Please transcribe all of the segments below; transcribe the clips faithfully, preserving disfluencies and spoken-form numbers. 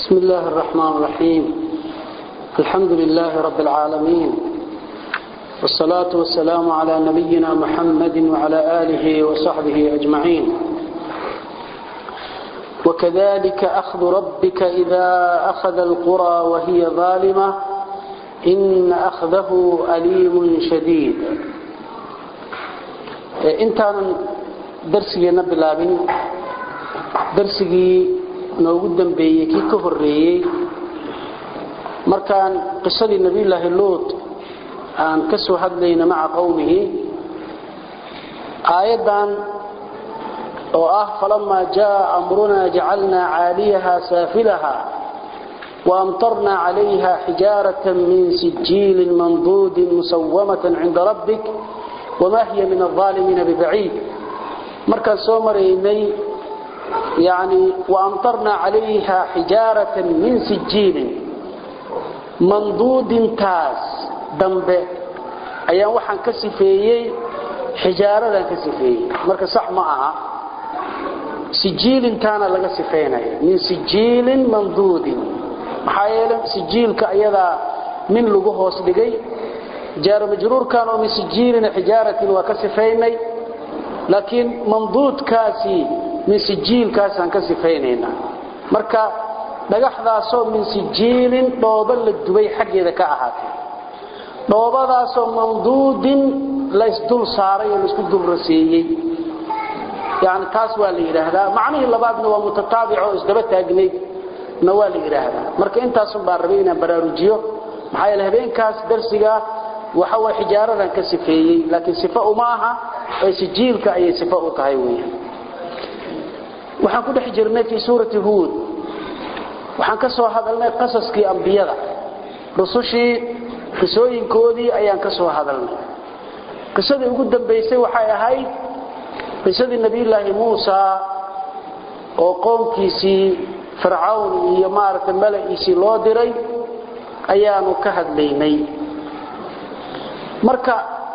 بسم الله الرحمن الرحيم. الحمد لله رب العالمين، والصلاة والسلام على نبينا محمد وعلى آله وصحبه أجمعين. وكذلك أخذ ربك إذا أخذ القرى وهي ظالمة إن أخذه أليم شديد. انت درسي نبي لابن درسي noogu dambeeyay kii ka horeeyay markaan qisadii nabi ilaahi luut aan ka soo hadlayna maca qowmihi aayadan oo ah falamma jaa amruna ja'alna 'aliyaha safilaha wa amtarna 'alayha hijaratan min sijilin mandudin musawwamatan 'inda rabbik wama hiya min adh-dhalimin biba'id. markaan soo mareynay يعني وأمطرنا عليها حجارة من سجيل منضود تاس دنبه أيام وحن كسفيي حجارة كسفيي مركز صح معها سجيل كان لغا سفينا من سجيل منضود محايلة سجيل كأيضا من لغو هوس دقي جار مجرور كانوا من سجيل حجارة وكسفيني لكن منضود كاسي من سجيل كاسان كسفينينا marka dhagaxdaas oo min sijilin dhooba la dubay xageeda ka ahaatay dhoobadaas oo mamduudin la isdul saaray oo isku dul raseeyay yaani taas waa la yiraahdaa macnaheedu labaadna waa mutataabic oo isdaba taagnay na waa la yiraahdaa marka intaas baa rabayna baraarujiyo maxay la habeenkaas darsiga waxa waa xijaaradan ka sifeeyay laakiin sifa uma aha ee sijilka ay sifa u tahay weeyaan. waxaan ku dhex jirnay fi suurati huud waxaan ka soo hadalnay qasaskii ambiyada rusushii qisooyinkoodii ayaan ka soo hadalnay. qisadii ugu dambeysay waxay ahayd qisadii nabi ilaahi Muusa oo qoomkiisii Fircawn iyo maartay malaa'ikii loo diray ayaanu ka hadlaynay. marka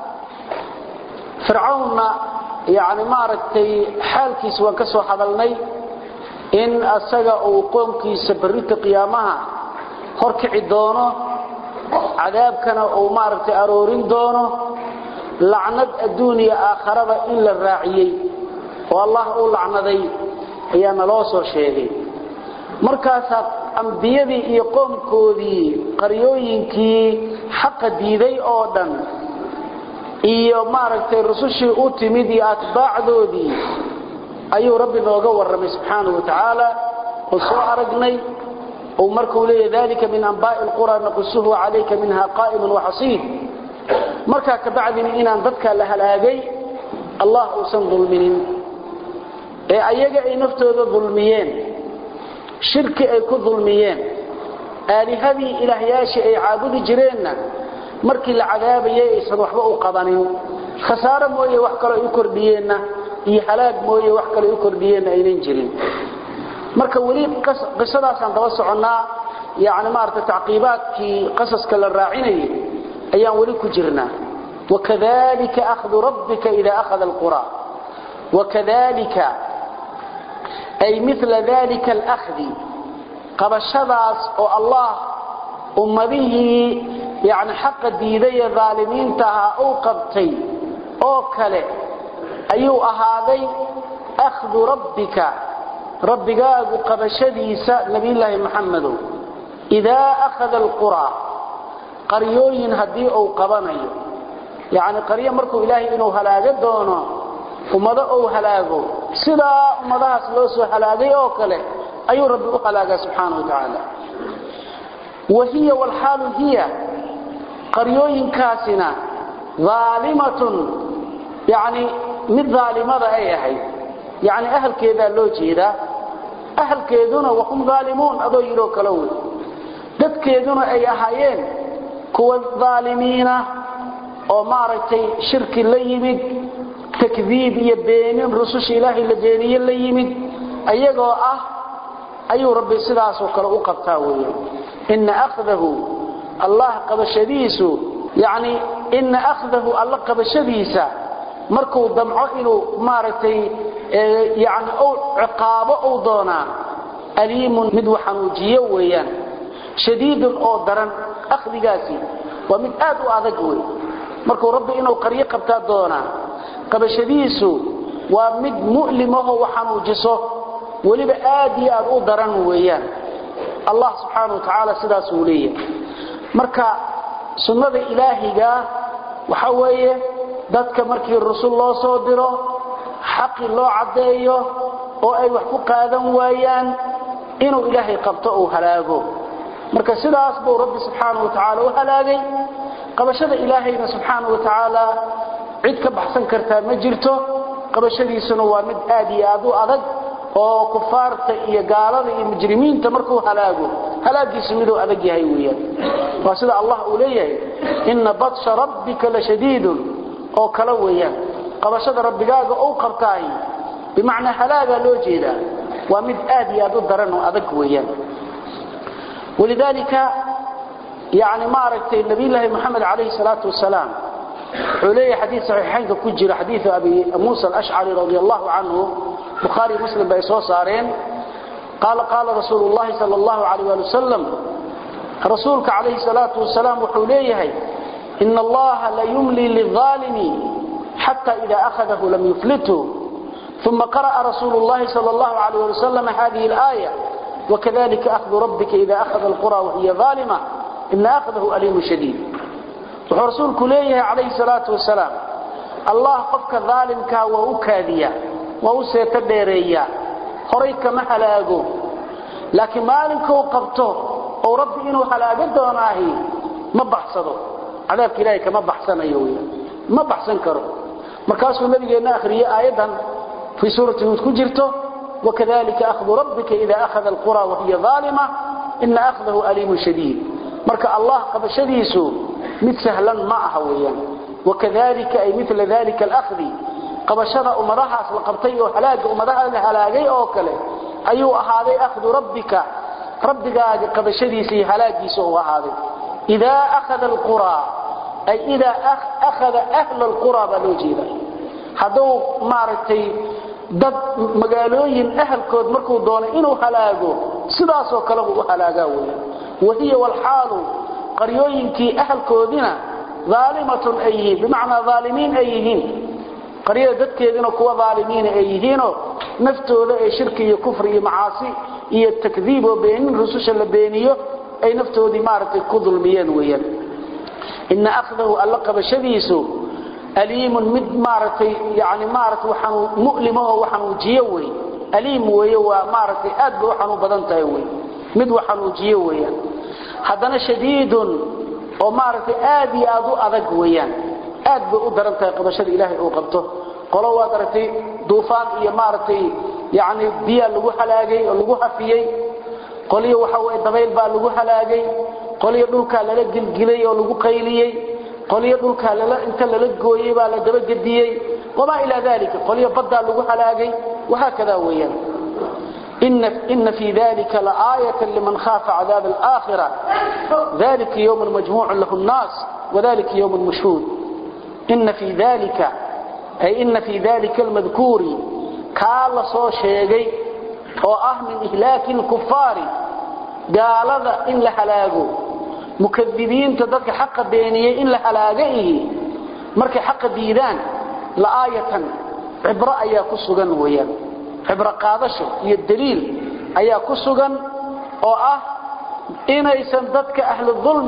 Fircawnna يعني ما رتي حالكيس وان كسو حدلني ان اسغا او قومكيس بريت قيامها horkici doono cadaabkana oo maartay aroorin doono lacnad adduuniya aakhirada in la raaciyay oo Allah uu lacnaday ayaana loo soo sheegay. markaas ambiyadii iyo qoomkoodii qariyooyinkii xaq diiday oo dhan iyo maaragtay rusushii u timid iyo atbaacdoodii ayuu rabbi nooga warramay subhanahu wa ta'ala oo soo aragnay oo markuu leeyahay dalika min anba'il qura naqsuhu alayka minha qa'imun wa hasiid. marka ka bacdina inaan dadka la halaagay Allah uu san dulminin ee ayaga ay naftooda dulmiyeen shirki ay ku dulmiyeen aalihadii ilaahyaashii ay caabudi jireenna markii la cadaabayay isad waxba u qabanin khasaaro mooyee wax kale u kordhiyeenna iyo halaag mooyee wax kale u kordhiyeenna aynan jirin. marka wali qisadaas aan daba soconaa yaani maarta tacqiibaadkii qasaska la raacinay ayaan wali ku jirnaa. wakadalika akhdhu rabbika idha akhadha alqura wakadalika ay mithla dhalika alakhdi qabashadaas oo Allah ummadihi يعني حق ديدي ظالمين تها او قبتي او كله ايو اهادي اخذ ربك ربك قبشديسا نبي الله محمد اذا اخذ القرى قريوين هدي او قبنيو يعني قريه مركو الهي انه هلاغ دونو ومدا او هلاغو سدا مداس لو سو هلاغي او كله ايو ربي خلاق سبحانه وتعالى. وهي والحال هي قريوين كاسنا ظالمة يعني من ظالمة أي أهي يعني أهل كذا لو جيدا أهل كذونا وهم ظالمون أدو يروك لون دد كذونا أي أهيين كو الظالمين ومارتي شرك الليمد تكذيب يبينين رسوش إلهي اللجيني الليمد أيقو أه أيو ربي سداس وكرأو قبتاوي إن أخذه الله قبشديسو يعني إن أخذه الله قبشديسا مركو دمعه إنه مارتي يعني أو عقابه أو دونا أليم مدو حنوجيه ويان شديد أو درن أخذ قاسي ومن آد وآذقوي مركو ربي إنه قرية قبتا دونا قبل شديسو ومد مؤلمه وحنوجسه ولبا آدي أدو درن ويان الله سبحانه وتعالى سدا سوليه مركا سنة إلهي وحوية ذاتك مركي الرسول الله صدره حق الله عديه وأي وحفق هذا ويان إنه إلهي قبطه هلاقه مركا سدا أصبه ربي سبحانه وتعالى وهلاقي قبشد إلهينا سبحانه وتعالى عدك بحسن كرتا مجرته قبشدي سنوى مد آدي آدو أدد oo kufaarta iyo gaalada iyo mujrimiinta markuu halaago halaagiisu midoo adag yahay weeyaan waa sida Allah uu leeyahay inna batsha rabbika la shadiidun oo kala weeyaan qabashada rabbigaaga oo qabtaay bimaana halaaga loo jeeda waa mid aad iyo aad u daran oo adag weeyaan ولذلك يعني ما رأيت النبي الله محمد عليه الصلاة والسلام عليه حديث صحيحين كجر حديث أبي موسى الأشعري رضي الله عنه بخاري مسلم بيسو صارين قال قال رسول الله صلى الله عليه وسلم رسولك عليه الصلاة والسلام وحوليه إن الله لا يملي للظالم حتى إذا أخذه لم يفلته ثم قرأ رسول الله صلى الله عليه وسلم هذه الآية وكذلك أخذ ربك إذا أخذ القرى وهي ظالمة إن أخذه أليم شديد ورسولك ليه عليه الصلاة والسلام الله قفك ظالمك وأكاذيا وأسيتديريا خريك ما حلاقه لكن مالك وقبته أو ربي إنه حلاقه دوناهي ما بحصده عذابك إلهيك ما بحصنا يويا ما بحصن كره مركاسه النبي قلنا آخرية آية في سورة هود كجرته وكذلك أخذ ربك إذا أخذ القرى وهي ظالمة إن أخذه أليم شديد مركا الله قبل شديسه مثلا معه وياه وكذلك أي مثل ذلك الأخذ قبل شرع أمرها سلقبتي وحلاق أمرها لحلاقي أوكله أيها هذا أخذ ربك ربك قبل شديسه حلاقي سوى هذا إذا أخذ القرى أي إذا أخذ أهل القرى بلوجيدا هذو مارتي dad magaalooyin ahalkood markuu doono inuu halaago sidaas oo kale uu halaagaa weeyaan wadiya wal xaalu qaryooyinkii ahalkoodina zaalimatun ayhi bimaana zaalimiin ayhiin qaryo dadkeedina kuwa zaalimiin ayhiin oo naftooda ay shirki iyo kufri iyo macaasi iyo takdiib oo been rususha la beeniyo ay naftoodii maartay ku dulmiyeen weeyaan in akhdahu allaqaba shadiisu أليم مد مارتي يعني مارت وحنو مؤلمه وحنو جيوي أليم ويوا مارتي أد وحنو بدنته وي مد وحنو جيوي هذا شديد ومارتي آدي أدو أذق ويان أد بقدرنته قبشر إلهي أو قبته قالوا قدرتي دوفان إيه مارتي يعني بيا لجو حلاجي لجو حفيي قالي وحوي دبيل با لجو حلاجي قالي دولك لا جل جلي لجو قيلي قليه دولكا لا انت لا غويي با لا دبا جديي وما الى ذلك قليه بدا لو حلاغي وهكذا ويان ان ان في ذلك لآية لمن خاف عذاب الآخرة ذلك يوم مجموع له الناس وذلك يوم مشهود ان في ذلك اي ان في ذلك المذكور قال سو شيغي او اه من اهلاك الكفار قال ذا ان لحلاغو مكذبين تدك حق بينيه إن لحلاقه مركي حق ديدان لآية عبرة أيها كسوغان ويان عبرة قادشة هي الدليل أيها كسوغان وآه إنا يسنددك أهل الظلم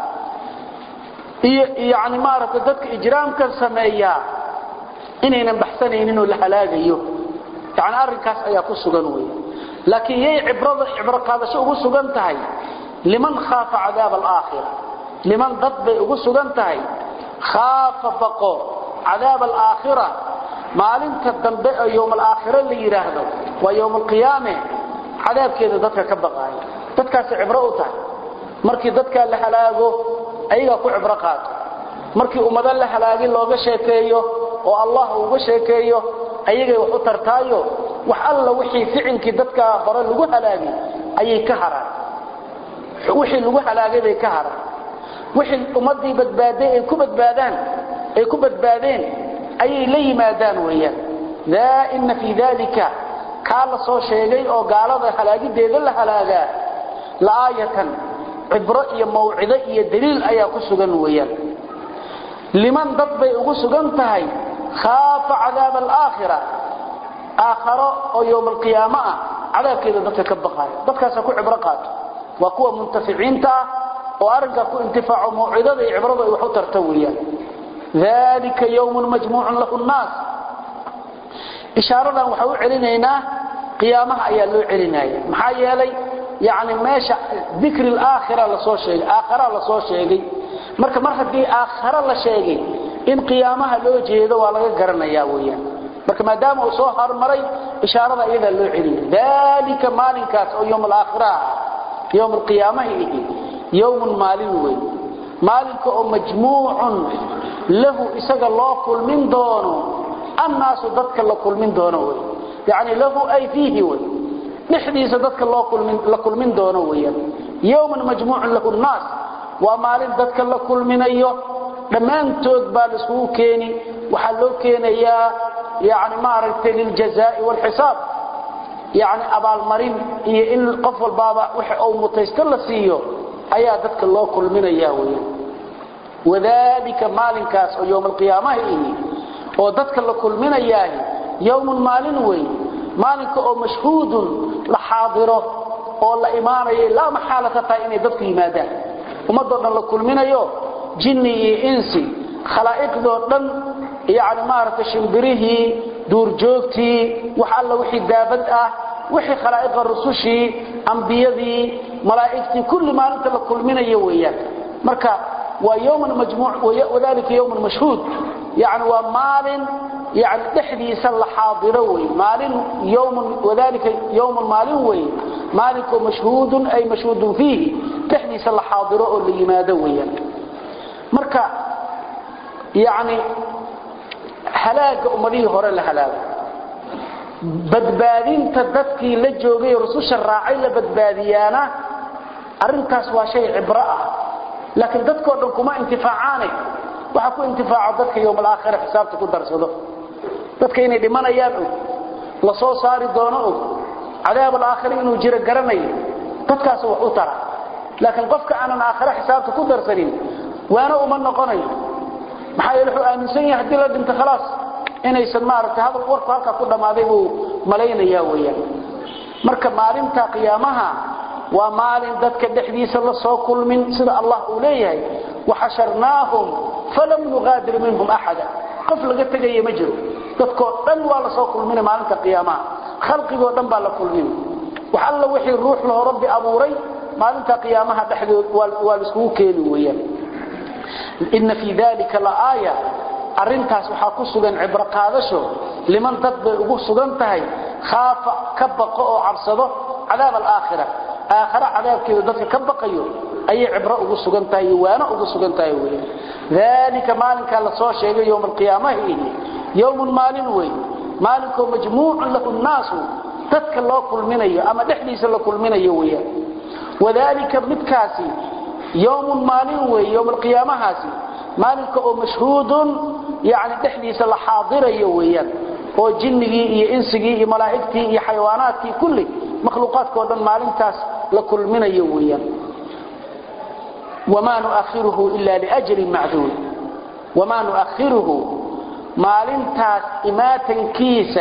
يعني مارة تدك إجرام كالسمايا إنا ينبحثنين إنه لحلاقه يعني أرنكاس أيها كسوغان ويان لكن هي عبرة, عبرة قادشة وكسوغان تهي لمن خاف عذاب الآخرة لمن ضد وسغنتهي خاف بقو عذاب الآخرة مالنت الدنبئ يوم الآخرة اللي يراهدو ويوم القيامة عذاب كذا ضدك كبقاي ضدك عبرؤته markii dadka la halaago ayaga ku cibro qaad markii ummada la halaagin looga sheekeeyo oo Allah uga sheekeeyo ayaga wax u tartaayo wax alla wixii ficilkii dadka hore lagu halaagay ayay ka haraan wixii lagu halaagay bay ka haraan wixii ummadii badbaaday ay ku badbaadaan ay ku badbaadeen ayay la yimaadaan weeyaan la inna fi dhalika kaala soo sheegay oo gaalada halaagideeda la halaaga laayatan ibra iyo mawcida iyo daliil ayaa ku sugan weeyaan liman dad bay ugu sugan tahay khaafa cadaab al-aakhirah aakhiro oo yawm al-qiyaamah cadaabkeeda dadka ka baqay dadkaas ku ibra qaato waa kuwa muntafiiciinta oo arrinka ku intifaaco mawcidada iyo ibrada ay wax u tarta weeyaan ذلك يوم مجموع له الناس إشارة وحو علينا قيامها أيها اللو علينا محايا لي يعني ماشا ذكر الآخرة لصو شيء آخرة لصو شيء مركا مركا دي آخرة لشيء إن قيامها لو جيدة ولا قرنا يا ويا مركا ما دام وصوهر مري إشارة إذا اللو علينا ذلك مالكات أو يوم الآخرة يوم القيامة يوم مالوي مالك أو مجموع له إساق الله كل من دونه الناس ضدك الله كل من دونه يعني له أي فيه وي نحديث ضدك الله كل من, كل من دونه وي يوم مجموع له الناس ومال ضدك الله كل من أيه لما انتود بالسوء كيني وحلو كيني يعني معرفة للجزاء والحساب يعني أبا المرين إن القفل بابا وحي أو متيستل سيو أيها ضدك الله كل من أيه وي وذلك مالكاس يوم القيامة إيه وددك لكل من أياه يوم مالين وي مالك أو مشهود لحاضره أو لإمانة لا محالة تاين ددك يمادان ومدرنا لكل من أياه جني إنسي خلائق دورن يعني مارك شمبره دور جوكتي وحال وحي دابدأه وحي خلائق الرسوشي أنبيذي ملائكتي كل ما أنت لكل من أياه وياك مركا ويوم مجموع وذلك يوم مشهود يعني ومال يعني تحديث الحاضروي مال يوم وذلك يوم مالوي مالك مشهود أي مشهود فيه تحديث الحاضروي اللي مادويا مركا يعني هلاك أمريه هراء الهلاك بدبادين تدفكي لجوغي رسوش الراعي لبدباديانا أرنكاس وشيء عبراء لكن dadka oo dhan kuma intifaacaan waxa ku intifaaco dadka yawm al-aakhir xisaabta ku darsado dadka inay dhimanayaan la soo saari doono cadaab al-aakhir inuu jiro garanay dadkaas wax u tara laakiin qofka aan aakhir xisaabta ku darsanin waana uma noqonay maxay wuxuu aaminsan yahay hadii la dhinto khalaas inaysan maartay hadal warku halka ku dhamaaday uu maleynaya weeyaan marka maalinta qiyaamaha ومال ذاتك دحديث الله سو كل من سيد الله أوليه وحشرناهم فلم نغادر منهم أحدا قفل قد تجي مجر ذاتك دن ولا سو كل من مالك قيامة خلقي ودن بالا كل من وحل وحي الروح له ربي أبوري مالك قيامها دحديث والسكوكين ويا إن في ذلك لآية أرنتاس وحاكو سجن عبر قادشو لمن تطبع أبوه سجنتهي خاف كبق أو عرصده عذاب الآخرة آخر عذاب كذا ذاتك كبقيو أي عبرة أبو سجنتهي وانا أبو سجنتهي وي ذلك مالك الله صور شيء يوم القيامة يوم مال وي مالك مجموع له الناس تذك الله كل من أيه أما دحديث الله كل من أيه ويا وذلك متكاسي يوم مال وي يوم القيامة هاسي مالك مشهود يعني تحديث الله حاضر يويا هو جنجي إنسجي ملائكتي حيواناتي كل مخلوقات كودن مالنتاس لكل من يويا وما نؤخره إلا لأجل معدود وما نؤخره مالنتاس إماتا كيسة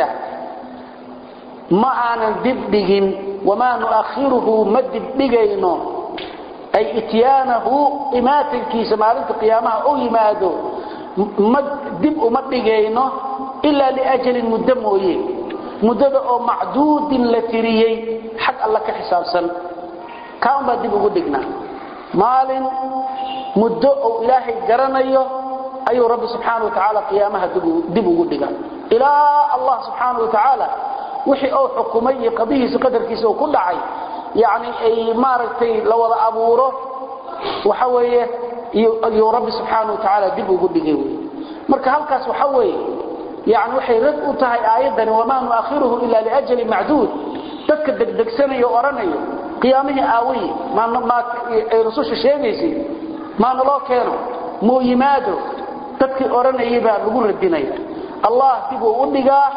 معنا دبدهم وما نؤخره مدبدقينه أي إتيانه إماتا كيسة مالنت قيامها أو يماده دب مدبدقينه إلا لأجل مدمويه مدة أو معدود لتريي حق الله كحساب سن كان بدي بقول دقنا مال مدة أو إلهي قرنيه أي رب سبحانه وتعالى قيامها دي بقول دقنا إلى الله سبحانه وتعالى وحي أو حكومي قبيه سقدر كيسو كل عي يعني أي مارتي لو أبوره وحويه يا رب سبحانه وتعالى دي بقول دقنا مركه هالكاس وحويه يعني وحي رد أتهي آيادا وما نؤخره إلا لأجل معدود تذكر دقسانه يؤرنه قيامه آوي ما, ما رسوش الشيء ما نلاه كانوا مو يماده تذكر أرنه يبقى نقول الدينية الله تبقى ودقاه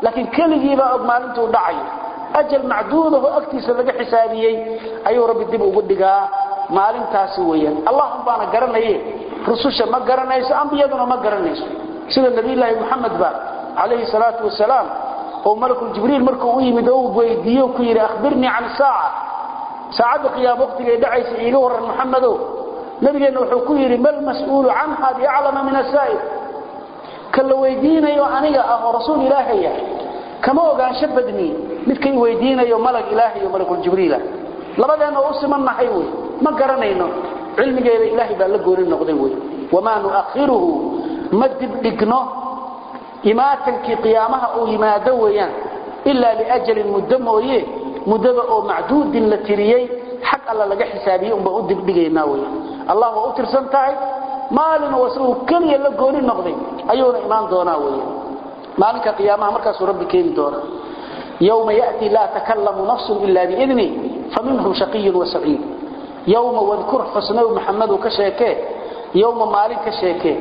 laakiin kaligiiba og maalintuu dhacay ajal macduud oo agtiisa laga xisaabiyay ayuu rabbi dib ugu dhigaa maalintaasi weeyaan allahum baana garanayay rususha ma garanayso ambiyaduna ma garanayso sida nabi ilaahi muhammad ba alayhi salatu wasalaam oo malakul jibriil markuu u yimid oo weydiiyo ku yiri akhbirni an saa'a saacada qiyaam waqtiga dhacaysa iiga waran muhammado nabigeena wuxuu ku yiri mal mas'uul anha ya'lamu min as-sa'il kala weydiinayo aniga ah rasuul ilaahiya kama ogaansho badni midkay weydiinayo malag ilaahi iyo malakul jibriil labadeena oo simannahay way ma garanayno cilmigeeda ilaahi baa la goorin noqday way wama nu'akhiruhu madib digno imaatankii qiyaamaha oo yimaado weeyaan illa li ajalin mudamooye mudada oo macduudin la tiriyay xaq alla laga xisaabiyo umba u dibdhigeynaa way allah waa u tirsan tahay maalin wasuu kaliya la goorin noqday ayuuna imaan doonaa way maalinka qiyaamaha markaas rabbi keeni doona يوم يأتي لا تكلم نفس إلا بإذنه فمنهم شقي وسعيد يوم واذكر حسنو محمد كشيكه يوم مالك كشيكه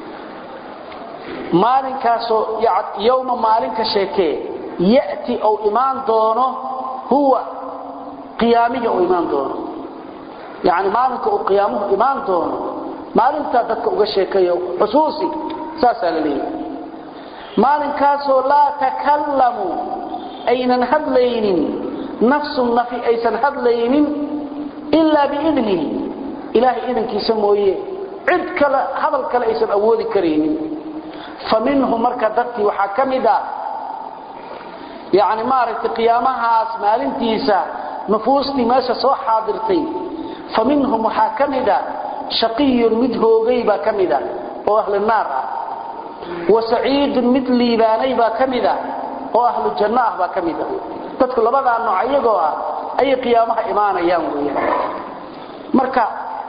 مالك كاسو يوم مالك كشيكه يأتي أو إيمان دونه هو قيامه أو إيمان دونه يعني مالك أو قيامه إيمان دونه مالك تدك كشيكه خصوصي ساسا لي مالك كاسو لا تكلموا أين هدلين نفس النفي أيسا هدلين إلا بإذنه إلهي إذن كيسموه عد كلا هذا الكلا أيسا أولي كريم فمنه مركضتي وحاكمدا يعني مارت قيامها اسمال انتيسا نفوستي ماشا سوى حاضرتي فمنه محاكمدا شقي مدهو غيبا كمدا وأهل النار وسعيد مثلي بانيبا كمدا oo ahlu jannah ba kamida dadku labada noocyagoo ah ay qiyaamaha iimaanayaan weeyaan marka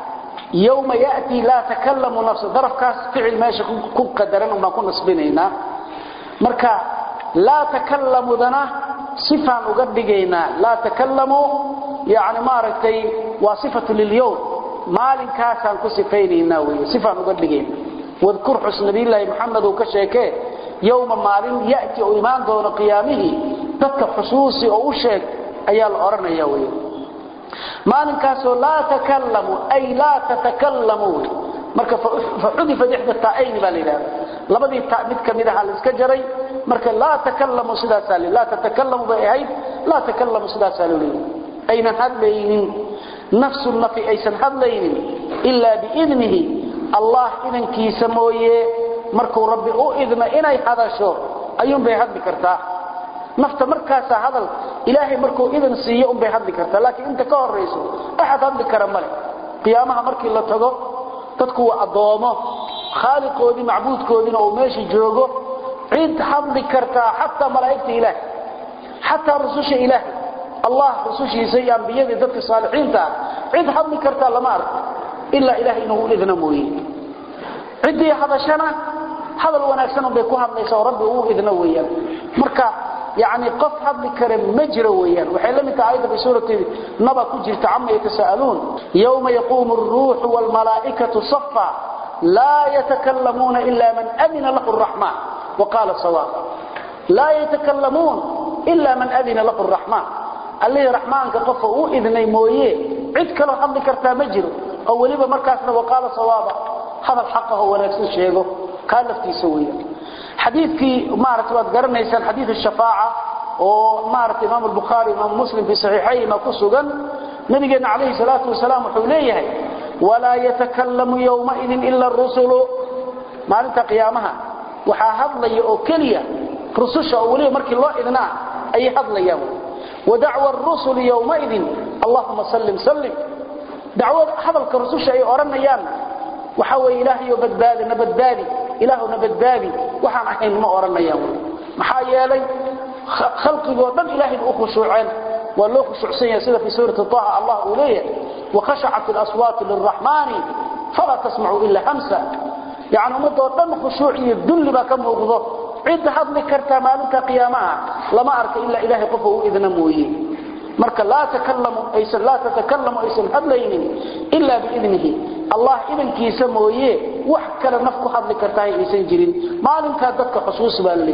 yawma yaati la takallamu nafs darafkaas ficil meesha ku qadaran uma ku nasbinayna marka la takallamu dana sifan uga dhigayna la takallamu yaani maartay wa sifatu lil yawm maalinkaas aan ku sifaynayna weey sifan uga dhigayna wadkur husnabi ilaahi muhammad oo ka sheekay يوم مالين يأتي إيمان دون قيامه تتك خصوصي أو شيء أي الأرن يوي مالين كاسو لا تكلموا أي لا تتكلموا مركا فعذف إحدى التائين بالله لبدي التأميد كميدها الاسكجري مركا لا تكلموا سدا سالي لا تتكلموا بأيهيد لا تكلموا سدا سالي أين هدلين نفس النفي أيسا هدلين إلا بإذنه الله إذن كيسمويه markuu rabbi oo idna inay hadasho ayuun bay hadli kartaa nafta markaas hadal ilaahay markuu idan siiyo um bay hadli kartaa laakiin inta ka horeyso ahad hadli kara male qiyaamaha markii la tago dadku waa adoomo khaaliqoodi macbuudkoodina oo meeshii joogo cid hadli kartaa hatta malaa'ikta ilaahay hatta rususha ilaahay allah rusushiisa iyo ambiyada dadka saalixiinta cid hadli kartaa lama arko illa ilaahay inuu idna mooyee cidii hadashana hadal wanaagsan oo bay ku hadlaysaa rabbi uu idna weeyaan marka yaani qof hadli kare ma jiro weeyaan waxay la mid tahay ayada suurati naba ku jirta amma yatasaaluun yawma yaqumu ar-ruuhu wal malaa'ikatu saffa la yatakallamuna illa man adina lahu ar-rahman wa qala sawab la yatakallamun illa man adina lahu ar-rahman alli rahmanka qof uu idnay mooyee cid kale hadli karta ma jiro oo waliba markaasna wa qala sawaba هذا الحق هو wanaagsan sheego ka laftiisa weeyaan xadiidkii maartay wad garanaysan xadiid الشفاعة oo maartay Imam al-Bukhari Imam Muslim fi sahihayma ku sugan nabigeena kaleey salaatu wasalaam wuxuu leeyahay wala yatakallamu yawma idin illa ar-rusulu maalinta qiyaamaha waxa hadlaya oo kaliya rususha oo waliba markii loo idnaa ay hadlayaan ودعوى الرسل يومئذ اللهم سلم سلم دعوة hadalka rususha ay oranayaan وحوى إلهي وبدبادي نبدبادي إله نبدبادي وحان أحين ما أرنيا محايا لي خلقي وضم إلهي بأخشوعين والله خشوعسين يسير في سورة الطاعة الله أوليه وخشعت الأصوات للرحمن فلا تسمعوا إلا همسا يعني مدى وضم خشوعي الدل بكم أغضه عد حضني كرتا مالك قيامها لما أرك إلا إلهي قفه إذن مويه marka la takallamu aysa la tatakallamu aysa hadlaynin illa bi idnihi allah idankiisa mooyee wax kale nafku hadli kartaa aysan jirin maalinka dadka xusuus baa leeyahay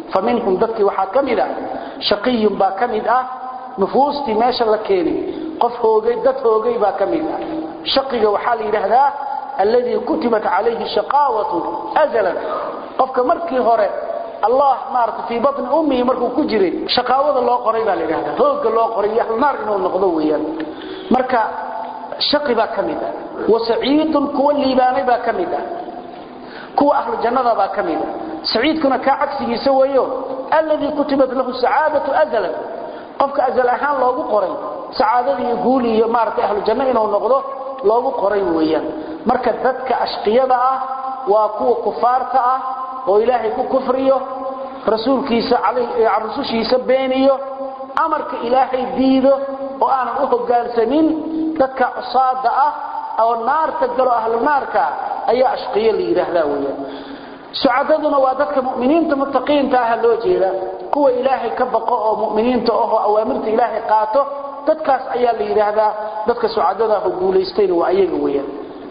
faminhum dadki waxa kamida shaqiyun ba kamida nufuusti meesha la keenay qof hoogay dad hoogay ba kamida shaqiga waxa la yiraahdaa alladhi kutibat alayhi shaqawatu ajalan qofka markii hore Allah maarta fi batn ummi markuu ku jiray shaqawada loo qoray baa la yiraahdaa hooga loo qoray ahlu naar inuu noqdo weeyaan marka shaqi ba kamida wa sa'idun kuwa liibaanay ba kamida kuwa ahlu jannada ba kamida sa'idkuna ka cagsigiisa weeyo alladhi kutibat lahu sa'adatu ajalan qofka ajal ahaan loogu qoray saadadii guul iyo maarta ahlu janna inuu noqdo loogu qoray weeyaan marka dadka ashqiyada ah waa kuwa kufaarta ah oo ilaahay ku kufriyo rasuulkiisa calayhi rasuushiisa beeniyo amarka ilaahay diido oo aan u hoggaansamin dadka usaada ah oo naarta galo ahlu naarka ayaa ashqiyo la yiraahdaa weeyaan su'aadaduna waa dadka muuminiinta muttaqiinta ah loo jeeda kuwa ilaahay ka baqo oo muuminiinta oo awaamirta ilaahay qaato dadkaas ayaa la yiraahdaa dadka su'aadada u guuleysteen waa ayaga weeyaan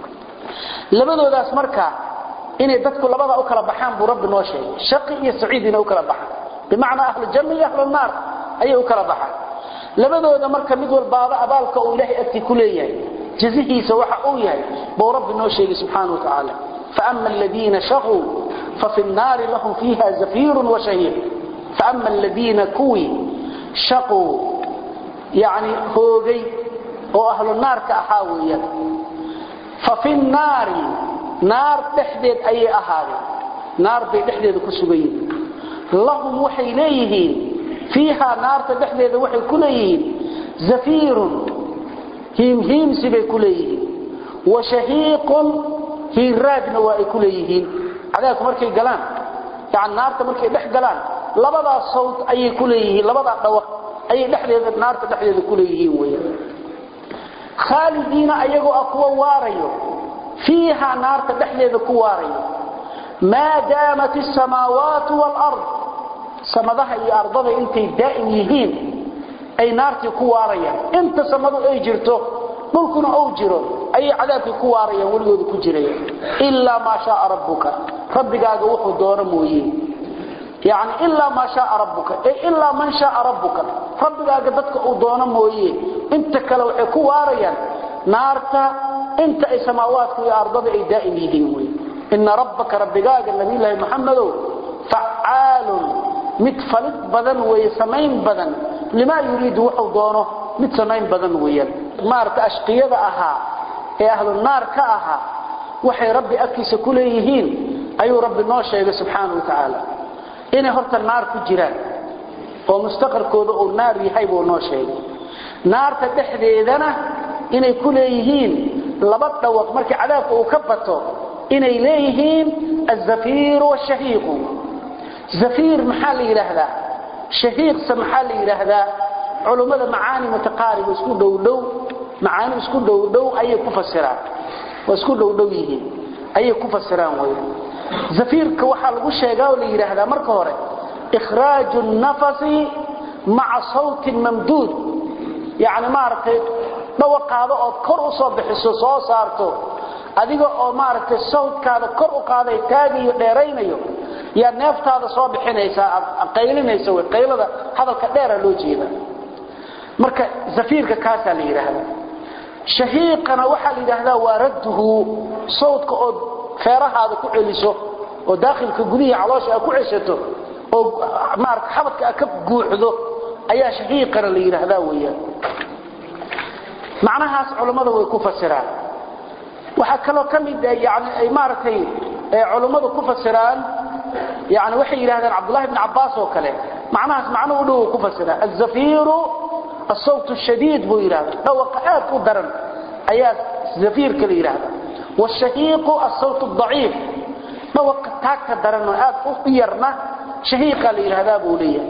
labadoodaas marka inay dadku labada u kala baxaan buu rabbi noo sheegay shaqi iyo saciid inay u kala baxaan bimaana ahlu janna iyo ahlu naar ayay u kala baxaan labadooda marka mid walbaaba abaalka uu ilaahay agti ku leeyahay jazihiisa waxa uu yahay buu rabbi noo sheegay subhanahu wa ta'ala fa amma alladheena shaqu fa fi an-nar lahum fiha zafirun wa shahiq fa amma alladheena kuwi shaqu yani hoogay oo ahlu naar ka ahaawiyad fa fi an-nar نار دحديد اي اهاده نار بي دحديد كسغيين لهم وحي ليهين فيها نار دحديد وحي كليهين زفير هيم هيم سبي كليهين وشهيق هي راجنا واي كليهين عداك markay galaan taan naarta markay dhex galaan labada sawt ay kuleeyihiin labada dhawaq ay dhexdeeda naarta dhexdeeda kuleeyihiin weeyaan khalidina ayagu aqwa waarayo فيها نار تدحليد كواري ما دامت السماوات والأرض سمدها اي أرضها انت دائم يهين اي نار كواري انت سمدوا اي جرته ملكنا او جرو اي عذاب كواري وليود كجري إلا ما شاء ربك ربك اقوحوا دور مويين يعني إلا ما شاء ربك اي إلا من شاء ربك ربك اقدتك او دور مويين انت كلو كواري نارتا انت اي سماواتك يا ارض اي دائم يدين ان ربك ربك النبي الله محمد فعال متفلت بدن ويسمين بدن لما يريد وحو دونه متسمين بدن ويا مارت اشقيده اها اي اهل النار كاها وحي ربي اكيس كليهين اي ربي نو شيغ سبحانه وتعالى ان هرت النار كجيران oo mustaqarkooda oo naar yahay buu noo sheegay naarta dhexdeedana inay ku leeyihiin laba dhawaq markii cadaabka uu ka bato inay leeyihiin az-zafir wa shahiq zafir maxaa la yiraahdaa shahiq maxaa la yiraahdaa culimada macaani mutaqarib isku dhow dhow macaani isku dhow dhow ay ku fasiraan waa isku dhow dhow yihiin ay ku fasiraan way zafirka waxa lagu sheegaa oo la yiraahdaa marka hore إخراج النفس مع صوت ممدود يعني ما aragtay dhawaqaado oo kor u soo bixiso soo saarto adiga oo ma aragtay sawdkaada kor u qaaday taagiyo dheeraynayo ya neeftaada soo bixinaysa qaylinaysa way qaylada hadalka dheer loo jeeda marka zafirka kaasa la yiraahdaa shahiiqana waxa la yiraahdaa waradhu sawdka oo feerahaada ku celiso oo daaqilka gudiga caloosha ku ceshato oo maarka xabadka ka guuxdo ayaa shahiiqana la yiraahdaa weeyaan macnahaas culimadu way ku fasiraan waxa kale oo kamid ah yaani ay maartay culimadu ku fasiraan yaani waxay yiraahdaan Abdullah ibn Abbas oo kale macnahaas macnuhu uu ku fasiraa az-zafiru as-sawt ash-shadid buu yiraahdaa dhawaqaad u daran ayaa zafir kale yiraahdaa wash-shahiiq as-sawt ad-da'if dhawaqa taagta daran aad u yarna shahiiqa la yiraahdaa buu leeyahay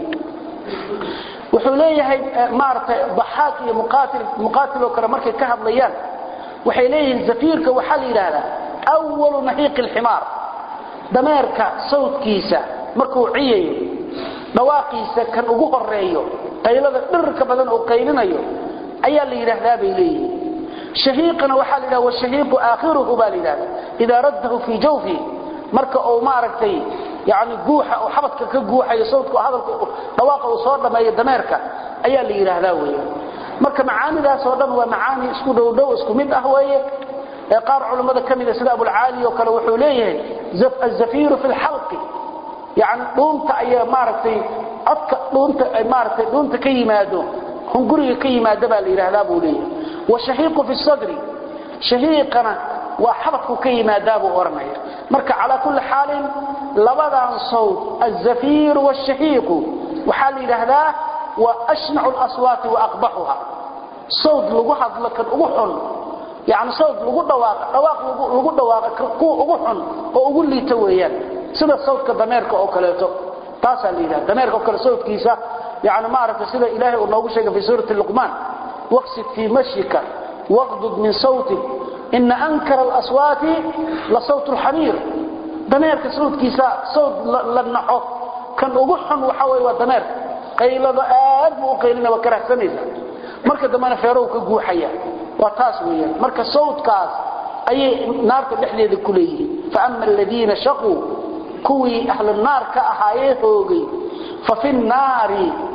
wuxuu leeyahay maartay dhaxaaq iyo muqaatil muqaatil oo kale markay ka hadlayaan waxay leeyihiin zafirka waxa la yiraahdaa awwal nahiiq al-himar dameerka sawdkiisa markuu ciyayo dhawaaqiisa kan ugu horeeyo qaylada dhirka badan oo qaylinayo ayaa la yiraahdaa bay leeyihiin shahiiqana waxa la yiraahdaa washahiiqu aakhiruhu baa la yiraahdaa ida raddahu fi jawfi marka oo maartay يعني جوحة أو حبطك كجوحة يصوتك هذا طواقة وصورنا ما يدمرك أيها اللي يرهداوية مركا معاني ذا صورنا ومعاني اسكو دو دو اسكو ميد أهوية قار علماء كميدة سيدة أبو العالي وكالو حوليه زف الزفير في الحلق يعني دونت أي مارتي أفك دونت أي مارتي دونت كيمادو هنقولي كيمادو بالإرهدابو ليه وشهيق في الصدر شهيقنا وحبك كيمادو أورنيا مركا على كل حال لبدا صوت الزفير والشهيق وحال إرهداه وأشنع الأصوات وأقبحها صوت لغحض لك الأغحن يعني صوت لغو دواق دواق لغو دواق كو أغحن وأغو لي تويان سيدا صوت كدميرك أو كليتو تاسا ليدا دميرك أو كلا صوت كيسا يعني ما عرفت سيدا إلهي ونوغو شيء في سورة اللقمان واقصد في مشيك واغضض من صوتك إن أنكر الأصوات لصوت الحمير دميرك صوت كيسا صوت لنحو كان أغحن وحوي ودميرك قيل ضآد وقيلنا وكره سنيسا مركا دمانا فيروك قوحيا وتاسويا مركا صوت كاس أي نار تبحلي كليه فأما الذين شقوا كوي أهل النار كأحايثوغي ففي النار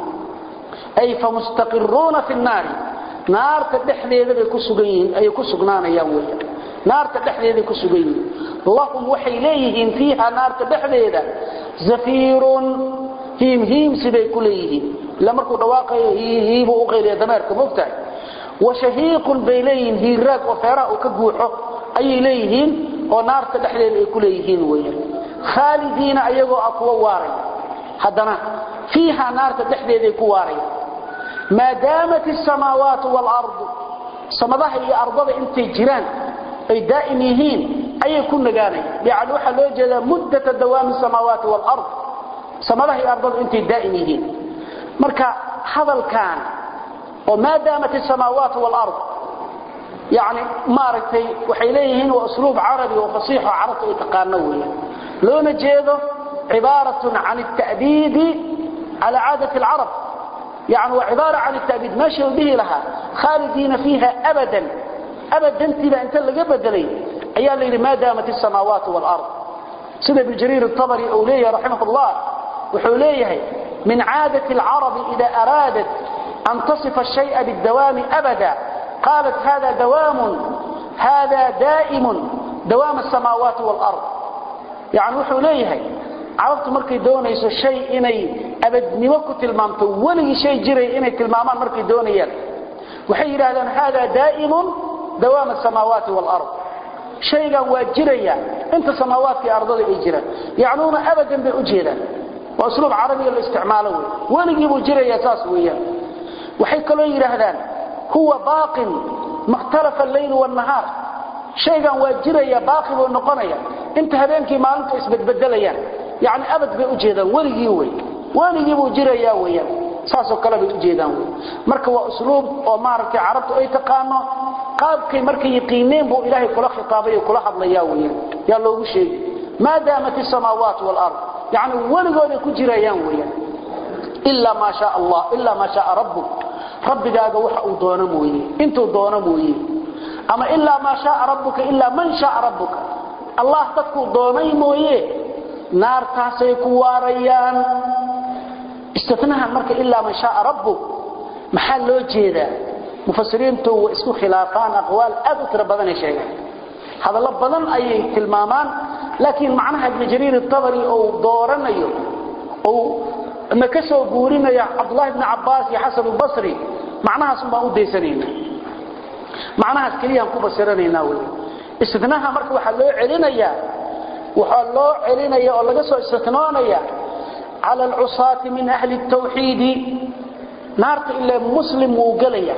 أي فمستقرون في النار نار تبحلي ذي كسوغين أي كسوغنان يوميا نار تبحلي ذي كسوغين اللهم وحيليهم فيها نار تبحلي ذي زفير هيم هيم سبي كليه لما كنت واقعي هيب وقيل دمارك مفتح وشهيق بيلين هيراك وفراء كجوحه أي ليهن ونار تدحليل كليهن ويا خالدين أيغو أقوى واري حدنا فيها نار تدحليل كواري ما دامت السماوات والأرض سمضها هي أرضها انت جيران أي دائميهين أي كن قاني يعني وحا لو جدا مدة دوام السماوات والأرض سمضها هي أرضها انت دائميهين مركا هذا كان وما دامت السماوات والأرض يعني مارتي وحيليهن وأسلوب عربي وفصيح وعربي يتقانوية لو نجيده عبارة عن التأبيد على عادة العرب يعني وعبارة عن التأبيد ما شئوا به لها خالدين فيها أبدا أبدا تبا أنت اللي قبل لي أيها اللي ما دامت السماوات والأرض سيدة بالجرير الطبري أوليه رحمه الله وحوليه من عادة العرب إذا أرادت أن تصف الشيء بالدوام أبدا قالت هذا دوام هذا دائم دوام السماوات والأرض يعني وحوليه عرفت مركي دونيس الشيء إني أبد نوكو تلمامته ولي شيء جري إني تلمامان مركي دونيان وحير هذا دائم دوام السماوات والأرض شيئا واجريا انت سماوات في أرضه إجرا يعنون أبدا بأجرا وأسلوب عربي الاستعماله وليجيبوا جريا تاسويا وحيك له يرهدان هو باق ما اختلف الليل والنهار شيئا واجريا باقي والنقنيا انت هذينك ما انت اسبت بدليا يعني أبد بأجرا وليجيبوا وليجيبوا جريا ويا ساسو kala bay u jeedaan marka waa usluub oo maartay carabtu ay taqaano qaabkay markay yaqiineen buu ilaahay kula khitaabay kula hadlayaa weeyaan ya loogu sheegay maadaamati samaawaat wal ard yani waligood ku jirayaan weeyaan illa ma sha Allah illa ma sha rabbuk rabbigaaga waxa uu doono mooyee intuu doono mooyee ama illa ma sha rabbuka illa man sha rabbuka Allah dadku doonay mooyee naartaasay ku waarayaan استثناها مركا إلا من شاء ربه محل لو جيدا مفسرين تو اسكو خلافان أقوال أذكر بدن شيء هذا الله بدن أي تلمامان لكن معناها ابن جرير الطبري أو دورنا يو أو مكسو بورينا يا عبد الله بن عباس يا حسن البصري معناها سمى أودي سنين معناها سكليها مكوبة سرانينا استثناها مركا وحلو علينا يا وحلو علينا يا الله قصوا استثنانا يا على العصاة من أهل التوحيد نارت إلا مسلم وقليا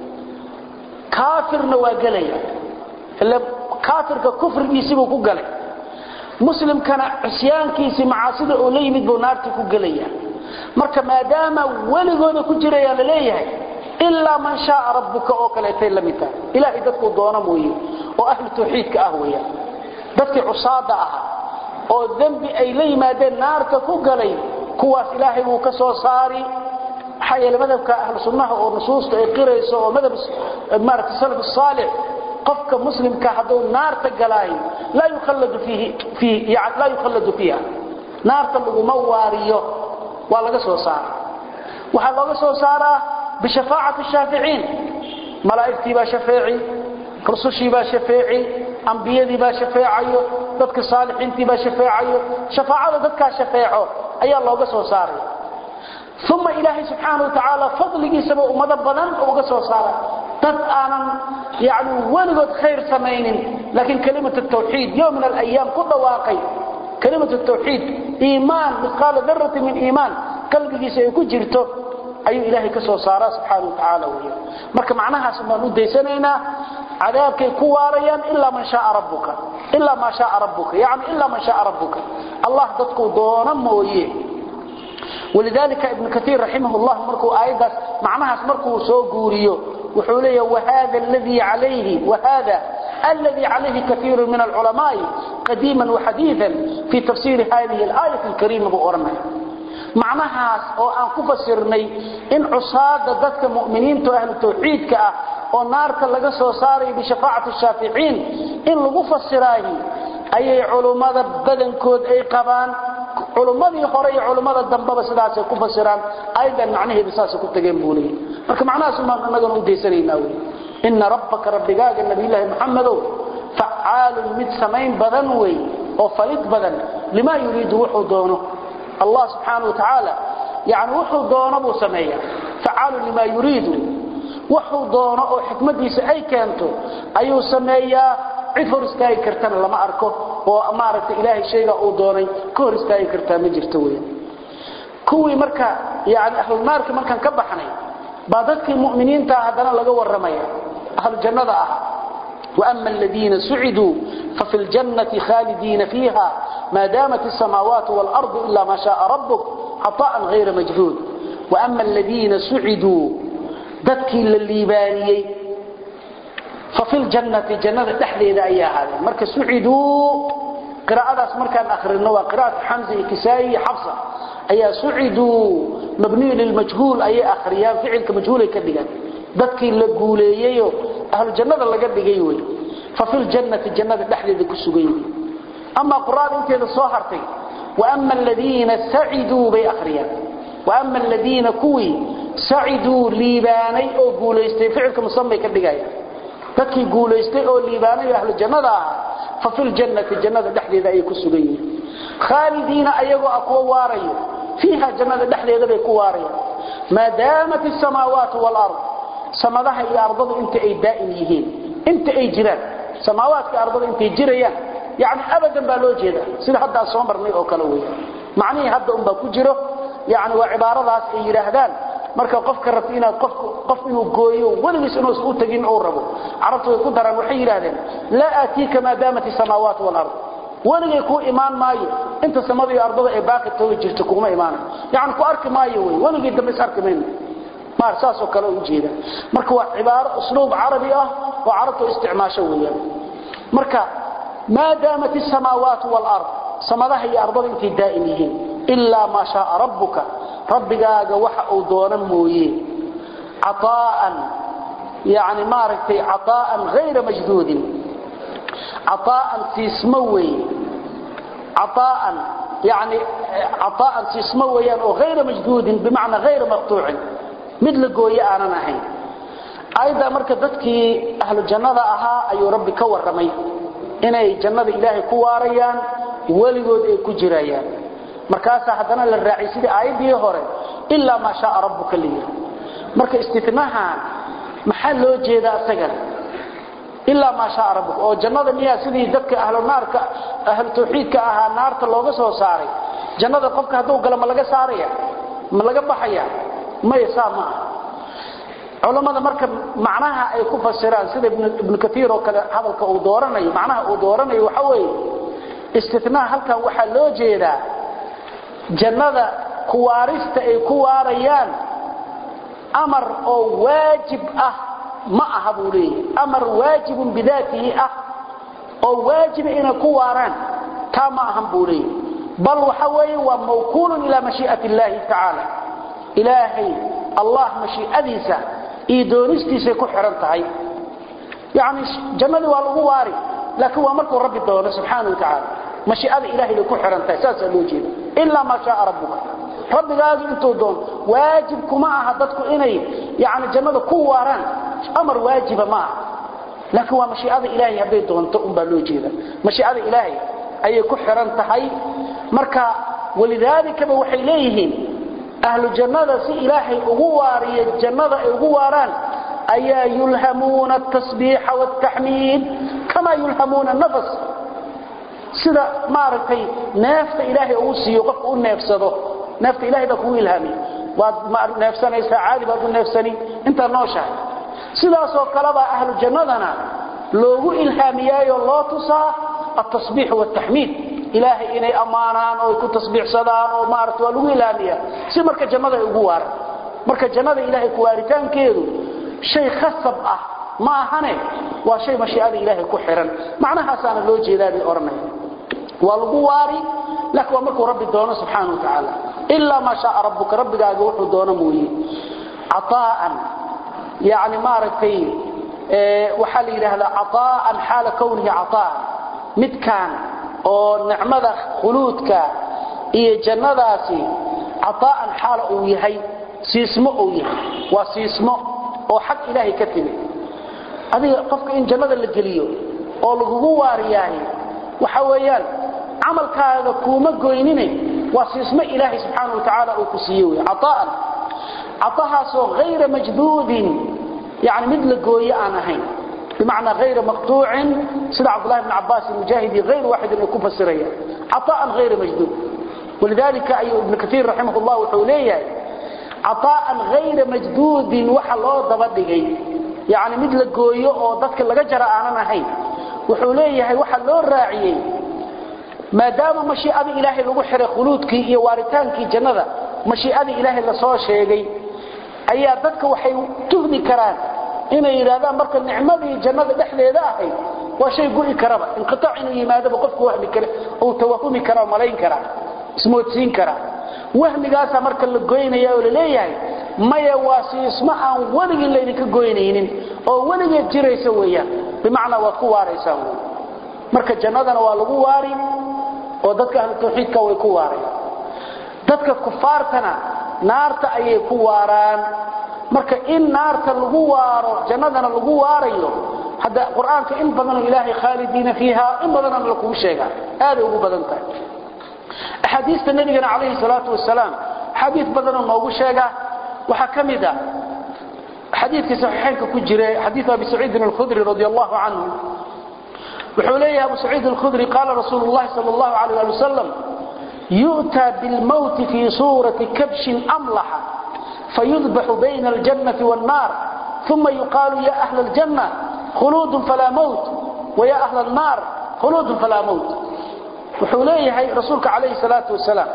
كافر وقليا إلا كافر ككفر يسيبه كقليا مسلم كان عسيان كيسي معاصد أولي مدبو نارت كقليا مركا ما دام ولغون كجريا لليه إلا من شاء ربك أوكاليتين لمتا إلهي دادك دونا مويه وأهل التوحيد كأهوية دادك عصادة أها oo dambi ay leeyimaadeen naarta ku galay kuwaas ilaahay uu ka soo saari xayal madhabka ahlu sunnaha oo nusuusta ay qirayso oo madhab marka salaf salih qofka muslimka haduu naarta galay la yukhalladu fihi fi yani la yukhalladu fiha naarta lagu ma waariyo waa laga soo saaraa waxa laga soo saaraa bi shafaa'ati shaafi'in malaa'iktii ba shafaa'i rusushii ba shafaa'i anbiyadii ba shafaacayo dadka saalixiintii ba shafaacayo shafaacada dadka shafaaco ayaa looga soo saaray ثم إلهي سبحانه وتعالى فضله سبب أمد بدن وقصوا صارا تدآنا يعني ولد خير سمين لكن كلمة التوحيد يوم من الأيام كل واقع كلمة التوحيد إيمان مثقال ذرة من إيمان قلبه سيكون جرته أي إلهي كسوا صارا سبحانه وتعالى وهي مرك معناها سبحانه ديسانينا عذابك كواريا إلا من شاء ربك إلا ما شاء ربك يعني إلا من شاء ربك الله تدكو دونا مويه ولذلك ابن كثير رحمه الله مركو آيات معناها مركو سو غوريو وحوليه وهذا الذي عليه وهذا الذي عليه كثير من العلماء قديما وحديثا في تفسير هذه الآية الكريمة بأورنا معناها او ان كفسرني ان عصاد ضدك مؤمنين تو اهل التوحيد كا او نارك لغا سو ساري بشفاعه الشافعين ان لو فسراي اي علماء بدنكود اي قبان علماء هوري علماء دنبا سداس ku fasiraan aydan macnaheedu saas ku tageen buulay marka macnahaas ma anaga u deesanayna inna rabbaka rabbigaaga nabiyillah muhammad fa'al mid samayn badan way oo falid badan lima yuriidu wuxuu doono الله سبحانه وتعالى يعني وحو دونه بو سميا فعال لما يريد وحو دونه او حكمتيسا اي كانتو ايو سميا عفر اسكاي كرتن لما اركو oo amaarta ilaahay shayga uu doonay koor istaay kartaa ma jirto weey kuwi marka yaani ahlul naarka markan ka baxnay ba dadkii muuminiinta hadana laga waramaya ahlul jannada ah wa amma alladheena su'idu fa fil jannati khalidina fiha ma damat as-samawati wal ardu illa ma sha'a rabbuk ata'an ghayra majhud wa amma alladheena su'idu dadkii la liibaaniyay ففي الجنة جنة تحديد أيها هذا مركز سعدوا قراءة مركز آخرين وقراءة حمزة كسائي حفصة أي سعدوا مبني للمجهول أي آخريان فعل كمجهول كدقان ذاتكي اللقولي أهل الجنة اللي قد قيوي ففي الجنة جنة تحديد كسوغي أما قراءة انت هذا صاحرتي وأما الذين سعدوا بي آخريان وأما الذين كوي سعدوا ليباني أو قوليستي فعل كمصمي كدقان dadkii guuleystay oo liibaanay ahlu jannada ah fa fil jannati jannada dhaxdeeda ay ku sugayeen khalidina ayagoo aqwa waarayo fiha jannada dhaxdeeda bay ku waarayaan maadaamat as-samawati wal ard samadaha iyo ardada inta ay daa'im yihiin inta ay jiraan samaawaadka ardada inta ay jirayaan yaani abadan baa loo jeeda sida hadda soo marnay oo kala weey macnaheedu hadda um baa ku jiro yaani waa cibaaradaas ay yiraahdaan marka qofka rabto inaad qof qof inuu gooyo waligiis inuu u tagin oo rabo arabtu ay ku daraan waxay yiraahdeen la atika maadaamati samaawaati wal ard waligay ku iimaan maayo inta samada iyo ardada ay baaqi tahay jirto kuma iimaanay yaani ku arki maayo way waligay dambe arkimeyn ma arsaas oo kale u jeeda marka waa cibaaro usluub arabi ah oo arabtu isticmaasho weeyaan marka maadaamati samaawaati wal ard samadaha iyo ardada intii daa'im yihiin illa ma shaa rabbuka rabbigaaga waxa uu doonan mooyee ataan يعني ما رأيتي عطاء غير مجدود عطاء تسموي عطاء يعني عطاء تسموي غير مجدود بمعنى غير مقطوع مثل قوية أنا نحن أيضا مركزتك أهل الجنة أها أي ربي كور رمي إنه جنة إلهي كواريان ولقود كجريان مركزة حدنا للرعيسي آيدي هوري إلا ما شاء ربك لي مركز استثناها محل لو جيدا اسغا الا ما شاء ربك او جنده miya sidii dadka ahlu naarka ahlu tawxiidka aha naarta looga soo saaray jannada qofka haduu galo ma laga saaraya ma laga baxaya ma yasama culimada marka macnaha ay ku fasiraan sida ibn kathir oo kale hadalka uu dooranayo macnaha uu dooranayo waxa weey istithnaa halkan waxa loo jeedaa jannada kuwaarista ay ku waarayaan أمر أو واجب أه ما أهبولي أمر واجب بذاته أه أو واجب إن كواران كما أهبولي بل وحوي وموكول إلى مشيئة الله تعالى إلهي الله مشيئة ذيسا إيدونستي سيكحرنتهي يعني جمال والغواري لكن هو أمرك رب الدولة سبحانه وتعالى مشيئة إلهي لكحرنتهي ساسا لوجيب illa ma shaa rabbuka rabbigaagu intuu doon waajib kuma aha dadku inay yaani jannada ku waaraan amar waajiba ma laakiin waa mashiicada ilaahay haday doonto um baa loo jeeda mashiicada ilaahay ayay ku xiran tahay marka walidaalika waxay leeyihiin ahlu jannada si ilaahay ugu waariyo jannada ay ugu waaraan ayaa yulhamuuna at-tasbiiha wat-tahmiid kama yulhamuuna an-nafs sida maartay neefta ilaahay uu siiyo qof uu neefsado neefta ilaahay baa ku ilhaami waad ma neefsanaysa caadi baad u neefsani inta nooshahay sidaas oo kale baa ahlu jannadana loogu ilhaamiyay oo loo tusaa at-tasbiih wat-tahmiid ilaahay inay amaanaan oo ku tasbiixsadaan oo maartay waa lagu ilhaamiya si marka jannada ugu waar marka jannada ilaahay ku waaritaankeedu shay khasab ah ma ahane waa shay mashiicada ilaahay ku xiran macnahaas aan loo jeedaa oranay waa lagu waari laakiin waa markuu rabbi doono subhanahu wa ta'ala illa ma shaa rabbuka rabbigaaga wuxuu doono mooyee ataan yaani maartay ee waxa la yiraahdaa ataan xaala kawnihi ataan midkaan oo nicmada khuluudka iyo jannadaasi ataan xaala uu yahay siismo uu yahay waa siismo oo xaq ilaahay ka timi adiga qofka in jannada la geliyo oo lagu waariyay waxa weeyaan amalkaaga kuma goynine waa siismo ilaahay subhanahu wa ta'ala uu ku siiyay ataan atahaaso غير مجدود يعني مثل gooyo aan ahayn بمعنى غير مقطوع سيد عبد الله بن عباس المجاهد غير واحد من كفسريه عطاء غير مجدود ولذلك أي ابن كثير رحمه الله وحوليه عطاء غير مجدود وحلو دبدغي يعني مثل gooyo oo dadka laga jara aanan ahayn وحوليه waxa loo raaciyay maadaama mashiicada ilaahay lagu xiray khuluudkii iyo waaritaankii jannada mashiicada ilaahay la soo sheegay ayaa dadka waxay tuhmi karaan inay yiraahdaan marka nicmadii jannada dhexdeeda ahay waa shay go'i karaba inqitaac inuu yimaado qofku wahmi kale oo tawahumi kara malayn kara ismoodsiin kara wahmigaas marka la goynayo oo leeyahay maya waasi isma aan waligii la idinka goynaynin oo waligeed jiraysa weeyaan bimaana waa ku waaraysaa marka jannadana waa lagu waari oo dadka ahlu tawxiidka way ku waarayaan dadka kufaartana naarta ayay ku waaraan marka in naarta lagu waaro jannadana lagu waarayo hada quraanka in badan ilaahi khalidina fiha in badan lagu sheegaa aad ugu badan tahay ahadiista nabiga kaleey salaatu wasalaam hadith badan oo noogu sheega waxa kamida hadithka saxiixka ku jira hadith Abi Sa'id al-Khudri radiyallahu anhu وحوليه أبو سعيد الخدري قال رسول الله صلى الله عليه وسلم يؤتى بالموت في صورة كبش أملح فيذبح بين الجنة والنار ثم يقال يا أهل الجنة خلود فلا موت ويا أهل النار خلود فلا موت وحوليه رسولك عليه الصلاة والسلام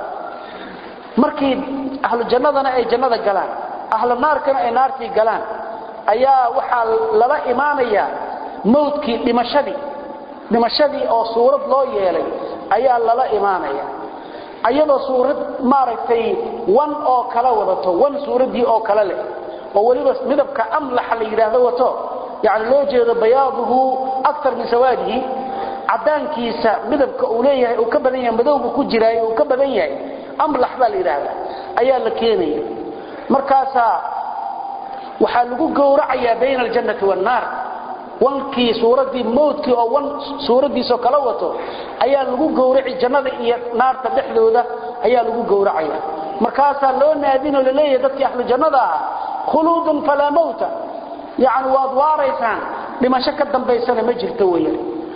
مركي أهل الجنة أي جنة قلان أهل النار كان أي نارتي قلان أيا وحال للا إيمانيا موتكي لمشدي dimashadii oo suurad loo yeelay ayaa lala iimaanaya ayadoo suurad maaragtay wan oo kala wadato wan suuradii oo kala leh oo waliba midabka amlax la yiraahdo wato yaani loo jeedo bayaaduhu akthar min sawaadihi cadaankiisa midabka uu leeyahay uu ka badan yahay madowga ku jiray uu ka badan yahay amlax baa la yiraahdaa ayaa la keenay markaasa waxa lagu gowracayaa bayna aljannati wan naar wankii suuradii mawdkii oo wan suuradiisa kala wato ayaa lagu gowraci jannada iyo naarta dhexdooda ayaa lagu gowracaya markaas loo naadino leeyahay dadkii ahlu jannada khuludun fala mawta yaani waad waaraysan dhimasho ka dambaysana ma jirto weeyaan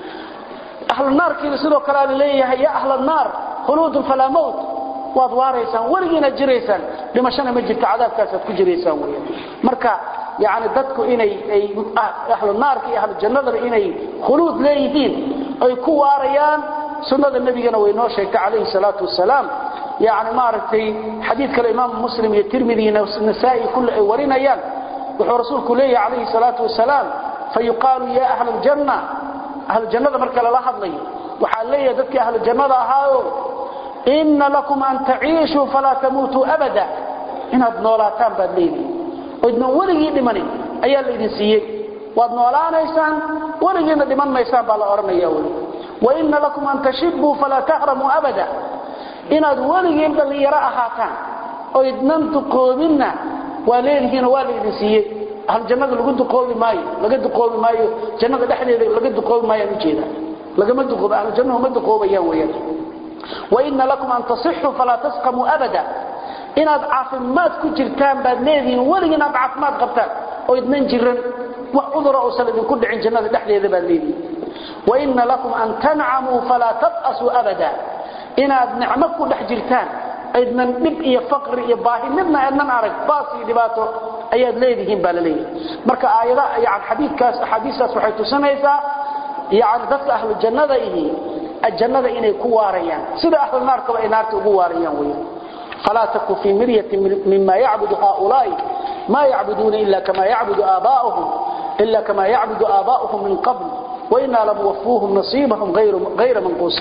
ahlu naarkii sidoo kale leeyahay ya ahlu naar khuludun fala mawt waad waaraysan waligiina jiraysan dhimashana ma jirto cadaabkaas aad ku jiraysan weeyaan marka يعني dadku inay ay ahlu naarka iyo ahlu jannada inay khuluud leeyihiin ay ku waarayaan sunnada nabigana way noo sheegtay kaleey salaatu wasalaam يعني maartay hadith kale imaam muslim iyo tirmidhi iyo nasaa'i kullu ay warinayaan wuxuu rasuulku leeyahay kaleey salaatu wasalaam fayuqalu ya ahlu aljanna ahlu jannada marka la hadlayo waxa leeyahay dadka ahlu jannada ahaayo inna lakum an ta'ishu fala tamutu abada inaad noolaataan baad leeyihiin ودنا ولغي dhiman ayaa la idin siiyay waad noolaanaysaan waligiina dhiman maysaan baa la oranaya wali wa inna lakum an tashibbu fala tahramu abada inaad waligeen dhalinyaro ahaataan oo idnan duqoobina waleedihiina waa leedin siiyay hal jannada lagu duqoobi maayo laga duqoobi maayo jannada dhexdeeda laga duqoobi maayo u jeeda laga ma duqoob ahlu jannada ma duqoobayaan weeyaan wa inna lakum an tasihhu fala tasqamu abada inaad caafimaad ku jirtaan baad leedihiin waligeen aad caafimaad qabtaan oo idnan jiran wax udura oo salad ku dhicin jannada dhexdeeda baad leedihiin wa inna lakum an tan'amu fala tab'asu abada inaad nicmo ku dhex jirtaan idnan dib iyo faqri iyo baahi midna aanan arag baasi dhibaato ayaad leedihiin baa leeyahay marka aayada yaani xadiidkaas xadiisaas waxay tusinaysaa yaani dadka ahlu jannada ihi jannada inay ku waarayaan sida ahlu naarka ay naarta ugu waarayaan weeyaan fala taku fi miryatin mimma ya'budu haula'i ma ya'buduna illa kama ya'budu aba'uhum illa kama ya'budu aba'uhum min qabl wa inna lam wafuhum nasibahum ghayra ghayra manqus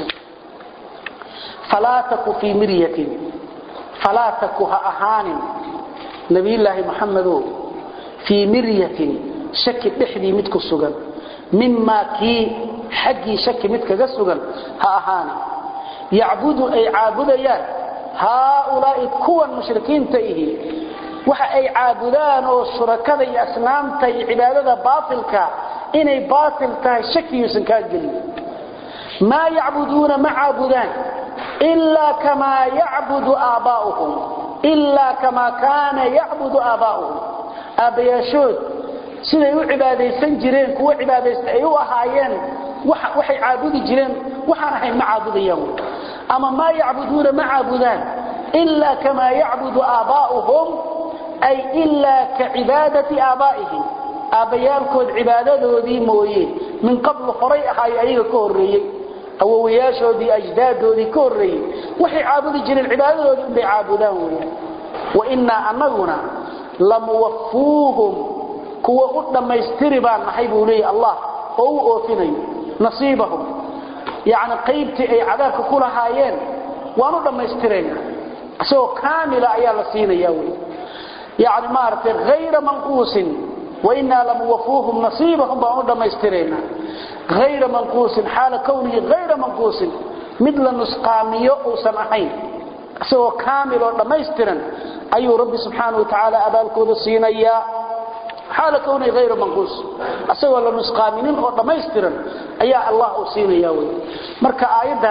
fala taku fi miryatin فلا تكها أهان نبي الله محمد في مرية شك تحدي متك السجن مما كي حقي شك متك السجن ها أهان يعبد أي عابد يا هؤلاء كون مشركين تيه وح أي عابدان وشركاء أسنام تي عبادة باطلك إني باطل تي شك يسنكاجل ما يعبدون مع عابدان إلا كما يعبد آباؤهم إلا كما كان يعبد آباؤهم أبيشود سيدي عباديسان جيرين كو عباديسان أيو أهايين وحي عابد جيرين وحانا حين معابدين أما ما يعبدون معابدان إلا كما يعبد آباؤهم أي إلا كعبادة آبائهم آبيالكود عبادته دي مويه من قبل خريئة هاي أيها كوريين أووياشودي أجدادودي كوري وحي عابد جن العبادة بعابدان وإنا أنغنا لموفوهم كوا قدام يستربان نحيبوا لي الله أو أوفني نصيبهم يعني قيبتي أي عذابك كلها هايين وأنو لما يسترين سو كاملة أيال السين يوي يعني مارت غير منقوص وإنا لموفوهم نصيبهم بأنو لما يسترين غير منقوص حال كونه غير منقوص مثل نسقامية أو سمحين سوى كامل ولما يسترن أي رب سبحانه وتعالى أبالك ودسينيا حال كونه غير منقوص سوى لنسقامين ولما يسترن أي الله أسينيا مركا آيدا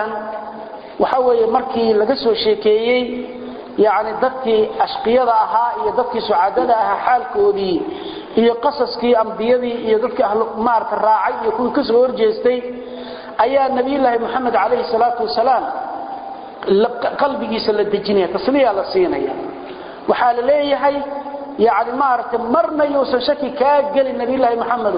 وحوي مركي لقسو شيكيي يعني ذاتي أشقيادة أها ذاتي سعادة أها حال كودي iyo qasaskii ambiyadii iyo dadka ahlu maarka raacay iyo kuwa ka soo horjeestay ayaa nabi ilaahi maxamed alayhi salatu wasalaam qalbigiisa la dejinaya tasliya la siinaya waxa la leeyahay yaani maarta marna yuusan shaki ka galin nabi ilaahi maxamed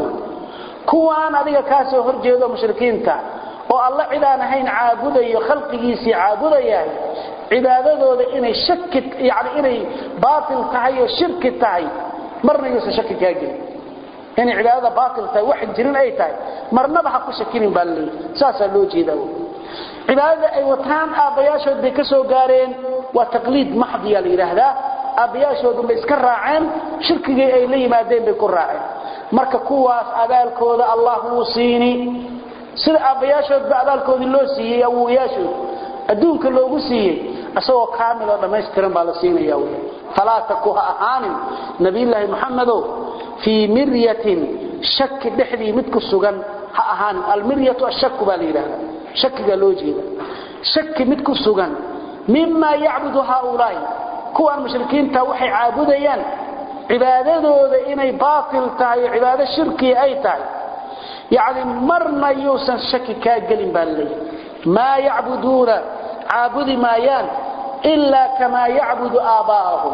kuwaan adiga ka soo horjeedo mushrikiinta oo alla cidaan ahayn caabudayo khalqigiisa caabudayay cibaadadooda inay shaki yaani inay baatil tahay oo shirki tahay marna yuusan shaki ka galin in cibaadada baatil tahay wax jirin ay tahay marnaba ha ku shakinin balli saasa loo jeedaa cibaadada ay wataan aabayaashood bay ka soo gaareen waa taqliid maxdiya la yiraahdaa aabayaashood bay iska raaceen shirkigii ay la yimaadeen bay ku raaceen marka kuwaas abaalkooda Allah uu siini sida aabayaashood ba abaalkoodii loo siiyay awooyaashood adduunka loogu siiyay asagoo kaamil oo dhameystiran baa la siinayaa فلا تكوها أهان نبي الله محمد في مرية شك دحدي متك السجن أهان المرية الشك بالإله شك قالوجي شك متك السجن مما يعبد هؤلاء كوا المشركين توحي عابديان عبادته إني باطل تاي عبادة شركي أي تاي يعني مرنا يوسن شك كاجلين بالله ما يعبدون عابد مايان إلا كما يعبد آباءهم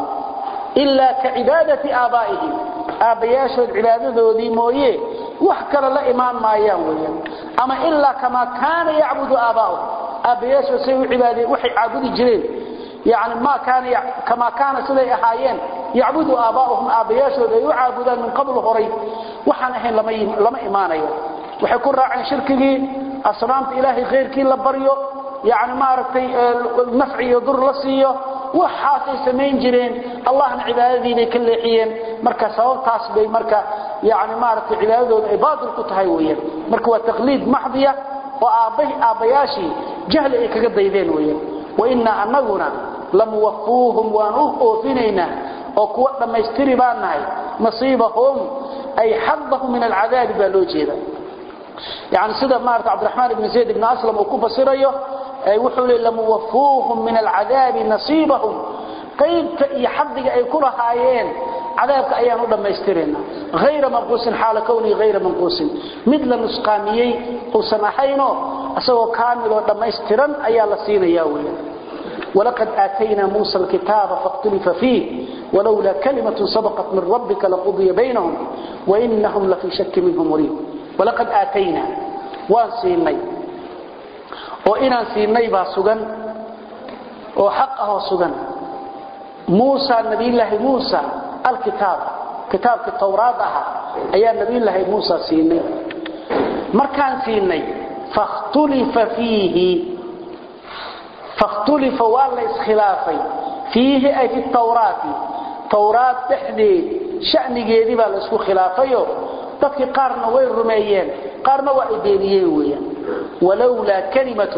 إلا كعبادة آبائهم آبياشد عبادته ذي مويه وحكر الله إمام ما ينوي أما إلا كما كان يعبد آباءهم آبياشد سيوي عبادة وحي عابد جرين يعني ما كان ي... كما كان سلي أحايين يعبد آباءهم آبياشد يعبدان من قبل غري وحنهين لما, ي... لما إيمانيه وحيكون راعي شركه أصنامت إلهي غير كي لبريو يعني ما رتي نفعي يضر لسيه وحاسي سمين جرين الله عبادتي كل حين مركا سبب تاس بي مركا يعني ما رتي عبادته عباده كتهيويه مركا تقليد محضيه وابي ابياشي جهل اي كغه ديدين ويه وإنا أنغنا لموفوهم وأوفنينا وقوة لما يستري بانهاي نصيبهم أي حظهم من العذاب بالوجهة يعني سيدة مارت عبد الرحمن بن زيد بن أسلم وكوفة سريه أي وحول لموفوهم من العذاب نصيبهم قيب يحضق أي كرة هايين عذابك أيان لما يسترينا غير منقوص حال كوني غير منقوص مثل نسقاميي وسماحينه أسوى كامل لما يسترن أيان لسين ياوي ولقد آتينا موسى الكتاب فاختلف فيه ولولا كلمة سبقت من ربك لقضي بينهم وإنهم لفي شك منه مريب ولقد آتينا وانسيني وإنا سيني باسوغا وحقه سوغا موسى نبي الله موسى الكتاب كتاب التوراة أيام نبي الله موسى سيني مركان سيني فاختلف فيه فاختلف والله اسخلافي فيه أي في التوراة توراة تحدي شأن جيدي بالاسكو خلافيه تفكي قارنا وين رميين قارنا وإبينيين وين ولولا كلمة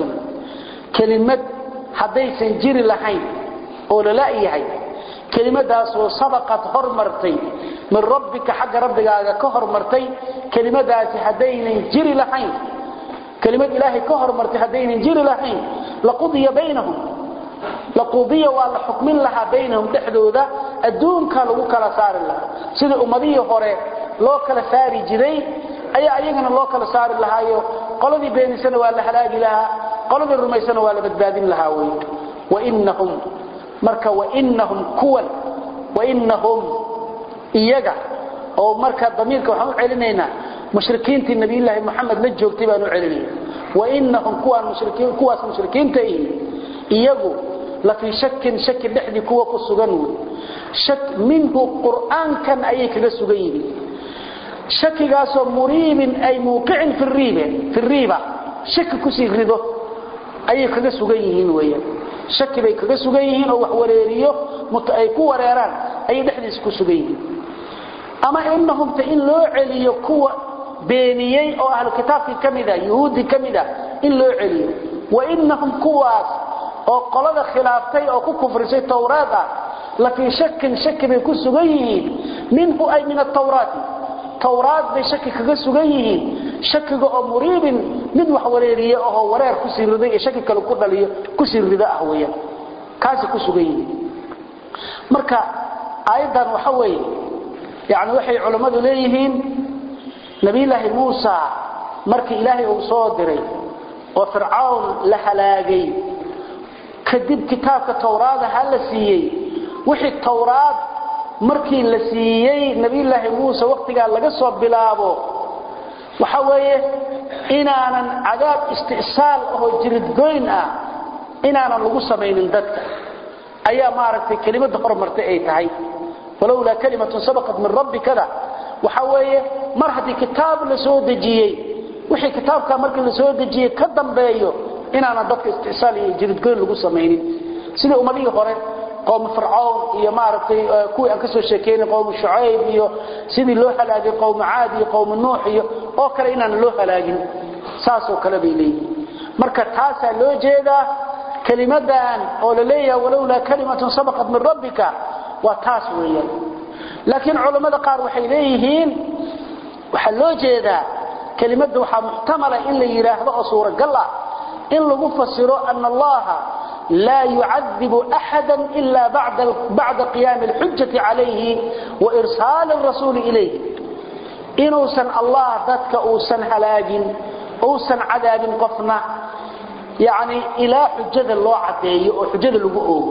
كلمة حديث جيري لحين أولا لا إيهي كلمة داسو سبقت هرمرتي من ربك حق ربك كهرمرتي كلمة داسي حدين جيري لحين كلمة إلهي كهرمرتي حدين جيري لحين لقضي بينهم لقضية ولا حكم لها بينهم تحدودا الدون كانوا كلا صار الله سيد أمضيه هوري لو كلا ساري جري أي أيغنا لو كلا صار لها يو قلدي بين سنة ولا حلاج لها قلدي الرمي سنة ولا بدبادين لها وي وإنهم مركا وإنهم كول وإنهم إيجا أو مركا ضميرك وحنو علنينا مشركين النبي الله محمد نجو اكتبانو علنين وإنهم كوان مشركين كواس مشركين تأيين إيجو لفي شك شك لحدي كوا كسجنوا شك منه قرآن كان أيك لسجيني شك جاسو مريب أي موقع في الريبة في الريبة شك كسي غريضه أيك لسجينين ويا شك بيك لسجينين أو حواريريو متأيكوا وريران أي لحدي كسجينين أما إنهم تئن لو عليو كوا بينيي أو أهل الكتاب كمذا يهودي كمذا إن لو عليو وإنهم كواس oo qolada khilaaftay oo ku kufrisay tawraada la fi shak shak bay ku sugan yihiin minhu ay min at-tawraat tawraat bay shak kaga sugan yihiin shakiga oo muriibin mid wax wareeriyo oo wareer ku siriday shaki kale ku dhaliyo ku sirida ah weeyaan kaasi ku sugan yihiin marka aayadan waxa weey yaani waxay culimadu leeyihiin nabi ilaahi Muusa markii ilaahi uu soo diray oo fircawn la halaagay kadib kitaabka tawraada hal la siiyay wixii tawraad markii la siiyay nabi ilaahi Muusa waqtiga laga soo bilaabo waxa weeye inaanan cadaab istisaal oo jirid goyn ah inaanan lagu sameeynin dadka ayaa maaragtay kelimada hormartay ay tahay walawla kalimatu sabaqat min rabbika waxa weeye mar hadii kitaab la soo dejiyay wixii kitaabka markii la soo dejiyay ka dambeeyo inaana dadka istisaal iyo jirid goyn lagu sameeynin sida umadii hore qowm fircawn iyo maartay kuwii aan ka soo sheekeynay qowm shuayb iyo sidii loo halaagay qowm aad iyo qowm nuux iyo oo kale inaan loo halaagin saas oo kale bay leeyihiin marka taas loo jeeda kalimadan oo la leeyahay walawla kalimatu sabaqat min rabbika wa taas weeyaan laakiin culimada qaar waxay leeyihiin waxa loo jeeda kalimadu waxa muhtamala in la yiraahdo oo suuragal ah إن لغو فسروا أن الله لا يعذب أحدا إلا بعد بعد قيام الحجة عليه وإرسال الرسول إليه إنه سن الله ذاتك أو سن هلاج أو سن عذاب قفنا يعني إلى حجة الله عديه أو حجة اللغوه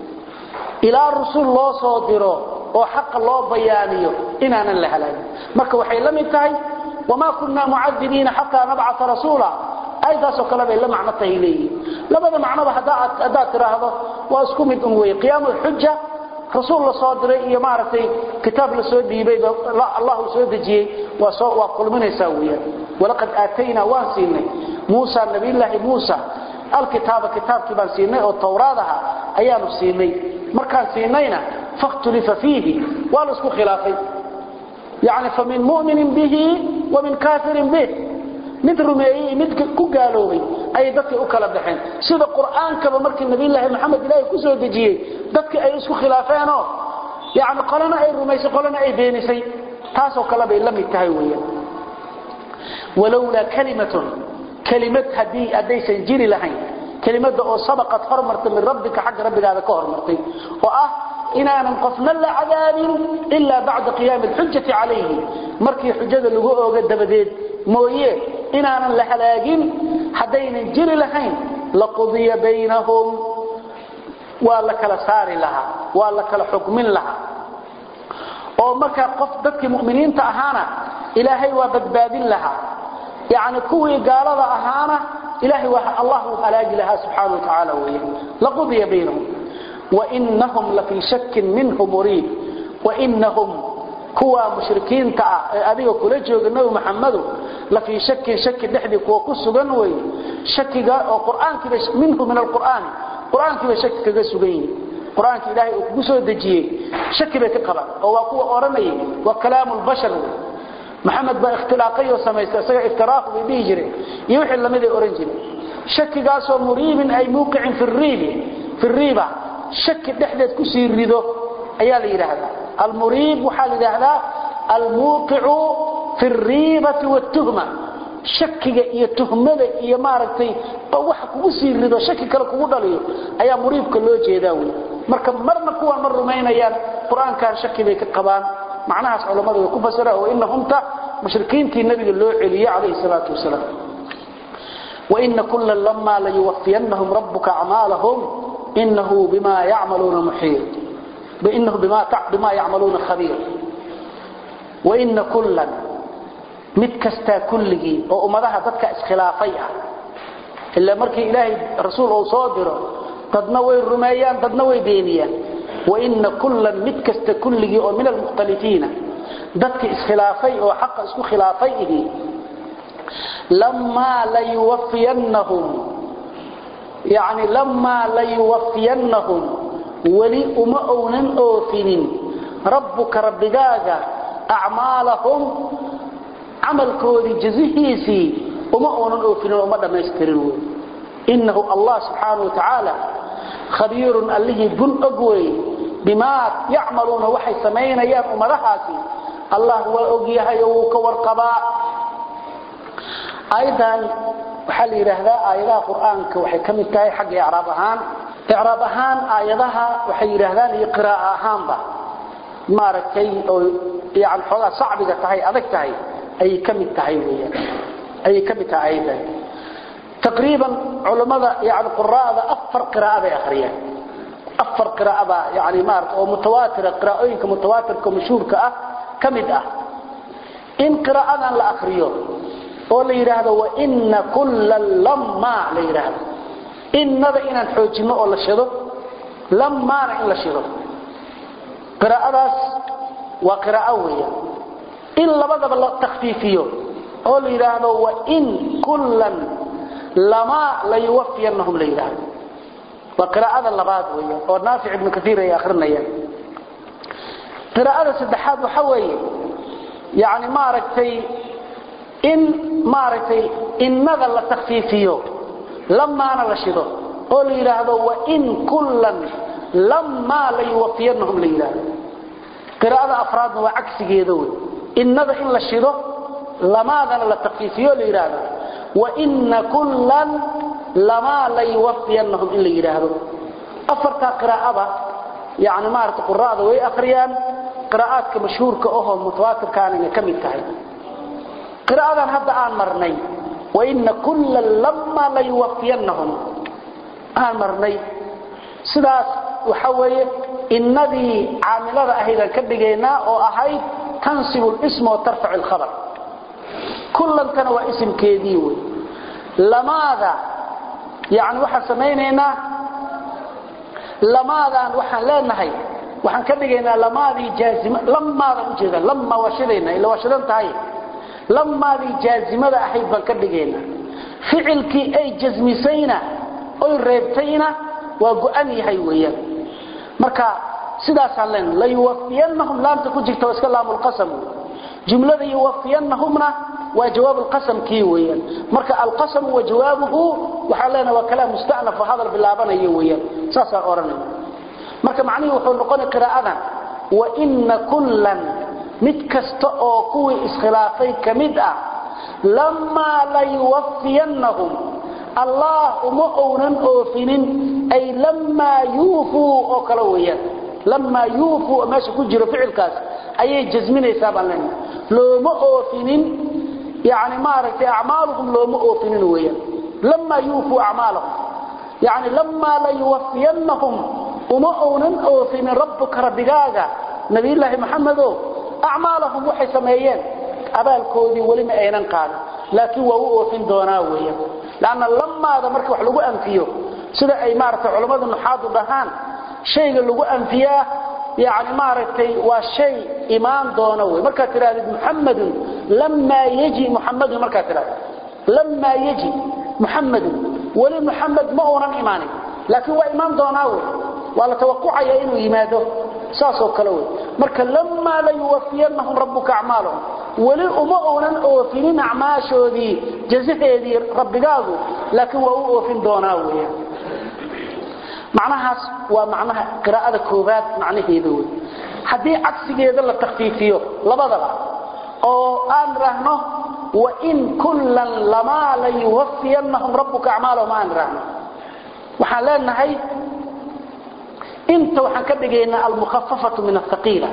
إلى الرسول الله صادره وحق الله بيانيه إننا لهلاج مركب وحي لم ينتهي وما كنا معذبين حتى نبعث رسولا أيضا سكلا بإلا معنى تهيليه لبدا معنى بحداء تراهضه واسكم الأموي قيام الحجة رسول الله صادره يمارتي كتاب لسود بيبا الله سود جي وقل من يساويا ولقد آتينا وانسيني موسى النبي الله موسى الكتاب كتاب كبان سيني والتوراة أيام سيني مركان سينينا فاختلف فيه والاسكو خلافي يعني فمن مؤمن به ومن كافر به mid rumeeyay mid ku gaaloobay ay dadka u kala baxeen sida quraanka markii nabi ilaahi maxamed ilaahi ku soo dejiyay dadka ay isku khilaafeen oo yaani qolana ay rumeysay qolana ay beenisay taas oo kala bay la mid tahay weeyaan walawla kalimatun kalimat hadii adaysan jiri lahayn kalimada oo sabaqat hormartay min rabbika xaq rabbigaada ka hormartay oo ah inaan qofna la cadaabin illa ba'da qiyam al-hujjati alayhi markii xujada lagu ooga dabadeed mooye inaan la halaagin hadaynan jiri lahayn laqudiya baynahum wala kala saari laha wala kala xukmin laha oo marka qof dadkii muuminiinta ahaana ilaahay waa badbaadin laha yaani kuwii gaalada ahaana ilaahay waa allah halaagi laha subhanahu wa ta'ala weeye laqudiya baynahum wa innahum la fi shakkin minhu murib wa innahum kuwa mushrikiinta adiga kula jooga nabi maxamed la fi shakkin shakki dhixdi kuwa ku sugan way shakkiga oo quraanka minhu min alquran quraanka shakki kaga sugan quraanka ilaahay uu ku soo dejiyay shakki bay ka qabaan oo waa kuwa oranay wa kalaamul bashar محمد با اختلاقي وسميسته اسا افتراق بيدي جري iyo wixii lamid ay oran jiray shakigaas oo muriibin ay muuqicin fi riibi fi riiba shaki dhexdeed ku sii rido ayaa la yiraahdaa al muriib waxa la yiraahdaa al muuqi'u fi riibati wat tuhma shakiga iyo tuhmada iyo maaragtay wax kugu sii rido shaki kale kugu dhaliyo ayaa muriibka loo jeedaa weey marka marna kuwa mar rumeynayaan quraanka shaki bay ka qabaan معناها علماء كفسروا وانهم تا مشركين تي النبي لو عليه عليه الصلاه والسلام وان كل لما لا يوفينهم ربك اعمالهم انه بما يعملون محيط بانه بما بما يعملون خبير وان كلا متكستا كلغي او امدها ددك اسخلافي الا markii ilaahay rasuul oo soo diro dadna way rumeeyaan dadna way beeniyaan وإن كل متكست كله من المختلفين ذاتك اسخلافي أو حق اسكو خلافيه لما ليوفينهم يعني لما ليوفينهم ولي أمأون أوفنين ربك ربكاك أعمالهم عمل كودي جزيهيسي أمأون أوفنين ومدى ما يسترنون إنه الله سبحانه وتعالى خبير الله بن أقوي بما يعملون وحي سمين أيام أمرحاتي الله هو أقيها يوك والقضاء أيضا وحال يرهدا آياتها قرآنك وحي كمتاي حق إعرابهان إعرابهان آياتها وحي يرهدان يقراءهان با ماركي أو يعني حولا صعبة تهي أذك تهي أي كمتاي ويا أي كمتاي أيضا تقريبا علماء يعني قراءة أفر قراءة أخرية أفر قراءة يعني مارت أو متواترة قراءين كمتواتر كمشهور كأه كمدة إن قراءة الأخرية قول هذا وإن كل لما ليرهذا إن هذا إن الحجمة ولا شذو لما إلا شذو قراءة وقراءوية إلا بدأ بالله تخفيفيه قول هذا وإن كلا لما لا يوفينهم ليلة وقراءة اللباد ويا ونافع ابن كثير يا آخرنا يا قراءة سدحات وحوي يعني ما ركتي إن ما ركتي إن ماذا لا تخفيفيه لما أنا رشده قول إلى هذا وإن كلا لما لا يوفينهم ليلة قراءة أفراد وعكس جيدون إن ماذا إن رشده لما ذا لا تخفيفيه ليلة وإن كلا لما لا يوفينهم إلا يراهدوا أفرت قراءة يعني ما أردت قراءة وي أخريان قراءات كمشهور كأوهم متواتر كان كم يتعيد قراءة هذا آن مرني وإن كلا لما لا يوفينهم آن مرني سداس وحوي إن ذي عاملة أهيدا كبقينا وأهيد تنصب الاسم وترفع الخبر كلا تنوى اسم كيديوي لماذا يعني وحا سمينينا لماذا وحا لانهي وحا كدغينا لماذا جازمه لماذا وجهدا لما وشدينا الا وشدان تahay لماذا جازمه احيد بان كدغينا فعلكي اي جزميسينا او reebtayna waa go'an yahay weeyaan marka sidaas aan la yuwafiyanahum laanta ku jirto iska laamul qasam jumlada yuwafiyanahumna وجواب القسم كيويا مركا القسم وجوابه وحالنا وكلام مستأنف وهذا باللابنا يويا ساسا أورنا مركا معنيه وحول نقول قراءة وإن كلا متكست أو كوي إسخلافي كمدأ لما ليوفينهم الله مؤونا أوفنين أي لما يوفوا أو كلويا لما يوفوا ماشي كجر فعل كاس أي جزمين يسابا لنا لو مؤوفنين يعني ما رأيت أعمالهم لو مؤوفنين ويا لما يوفوا أعمالهم يعني لما ليوفينهم ومؤونا أوفنين ربك ربكاغا نبي الله محمد أعمالهم وحي سميين أبالكودي ولما أينان قال لكن وهو أوفن دوناوية لأن لما هذا مركب وحلقوا أنفيه سيدا أي مارة علماء النحاض بهان شيء لقوا أنفياه يعني مارتي وشيء إيمان دونوي مركب تراد محمد لما يجي محمد مركب تراد لما يجي محمد ولي محمد مؤونا إيماني لكن هو إيمان دونوي ولا توقع إنه يماده ساسو كلوي marka lama la yuwafiyannahum rabbuka a'malahum wali uma oonan oofinin acmaashoodii jazaheedii rabbigaagu laakiin waa uu oofin doonaa weeyo macnahaas waa macnaha qiraa'ada koobaad macnaheedu weey hadii cagsigeeda la takhfiifiyo labadaba oo aan rahno wa in kullan lama la yuwafiyannahum rabbuka a'malahum aan rahno waxaan leenahay انت وحن كدغينا المخففه من الثقيله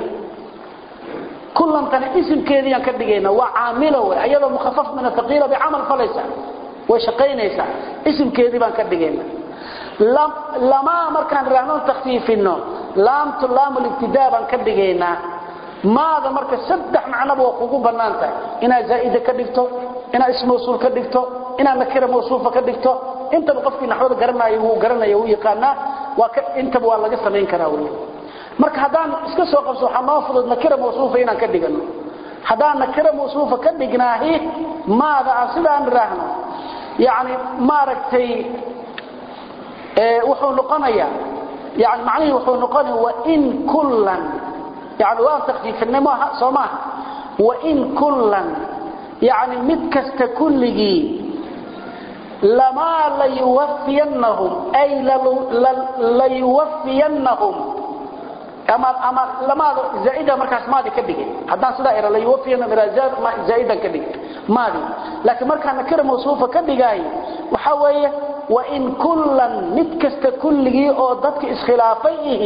كلن تن اسم كيديا كدغينا وعامله ايضا مخفف من الثقيله بعمل فليس وشقينيسا اسم كيدي بان كدغينا لم لما مركان رهنون تخفيفينو لام تلام الابتداء بان كدغينا ماذا مركه صدح معنى بو كوغو بنانتا انا زائده كدغتو انا اسم موصول كدغتو انا نكره موصوفه كدغتو انت بقفكي نحوده غرنايو و غرنايو و يقانا وانت waa laga sameyn karaa weey marka hadaan iska soo qabso xamaa fudud nakira mawsuufa inaan ka dhigano hadaan nakira mawsuufa ka dhignaahi maada asidaan raahno yaani maaragtay ee wuxuu noqonayaa yaani macnaheedu wuxuu noqonayaa wa in kullan yaani waa takhfiifnimo soomaa wa in kullan yaani mid kasta kulligi لما لا يوفينهم أي لا يوفينهم أما أما لما زائدة مركز ماضي كدقي حتى صدائر لا يوفينا مرازات زائدة كدقي ماضي لكن مركز نكر موصوفة كدقي وحوية وإن كلا نتكست كله أو ضدك إسخلافيه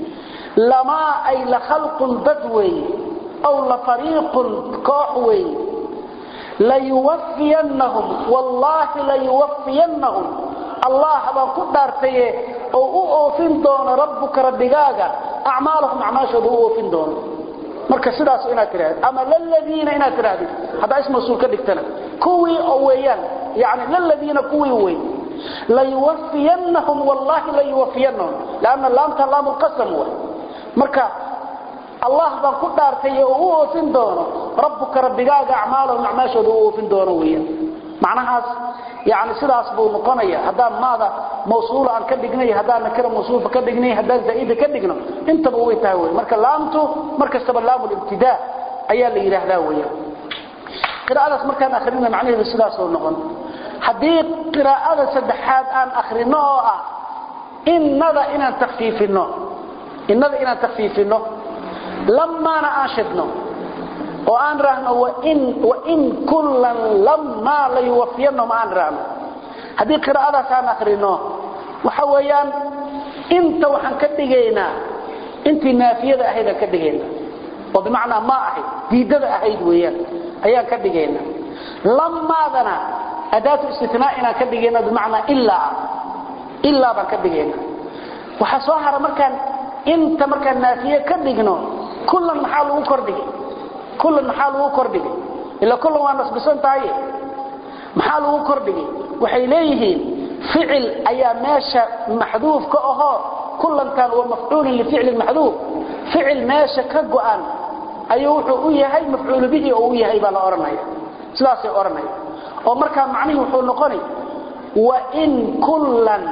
لما أي لخلق ضدوي أو لفريق كاحوي لا يوفينهم والله لا يوفينهم الله با قدرتي او اوفين دون ربك ربغاغا اعمالهم اعماشهم اوفين دون marka sidaas ina tiraad ama lalladina ina tiraad hada isma suul ka dhigtana kuwi awayaan yaani lalladina kuwi way la yuwafiyannahum wallahi la yuwafiyannahum laana laamta laamul qasam wa marka الله بان ku dhaartay oo uu oofin doono rabbuka rabbigaaga acmaalahum acmaashooda uu oofin doono weeyaan macnahaas yaani sidaas buu noqonaya hadaan maada mawsuul aan ka dhignay hadaan nakira mawsuul ka dhignay hadaan zaa'ida ka dhigno inta buu way tahay marka laamtu marka sabalaamul ibtidaa ayaa la yiraahdaa weeyaan qiraa'adaas markaan akhrina macnaheedu sidaas oo noqon hadii qiraa'ada saddexaad aan akhrino oo ah innada inaan takhfiifino innada inaan takhfiifino لما ناشدنا وان رهنا وان وان كلا لما لا يوفينا ما ان رهنا هذه قراءه كان اخرينه وحويان انت وحن كدغينا انت نافيه اهيدا كدغينا وبمعنى ما اهي ديدده اهيد ويان ايا كدغينا لما ذنا اداه استثناء ان كدغينا بمعنى الا الا بكدغينا وحصوهر مركان انت مركان نافيه كدغنو كل محل وكردي كل محل وكردي الا كل وانا نسبسنتاي محل وكردي waxay leeyihiin ficil ayaa meesha maxduuf ka aho kullan kan waa mafcuul li ficil maxduuf ficil meesha ka go'an ayuu wuxuu u yahay mafcuul bihi oo u yahay baa la oranaya sidaas ay oranaya oo marka macnaheedu wuxuu noqonay wa in kullan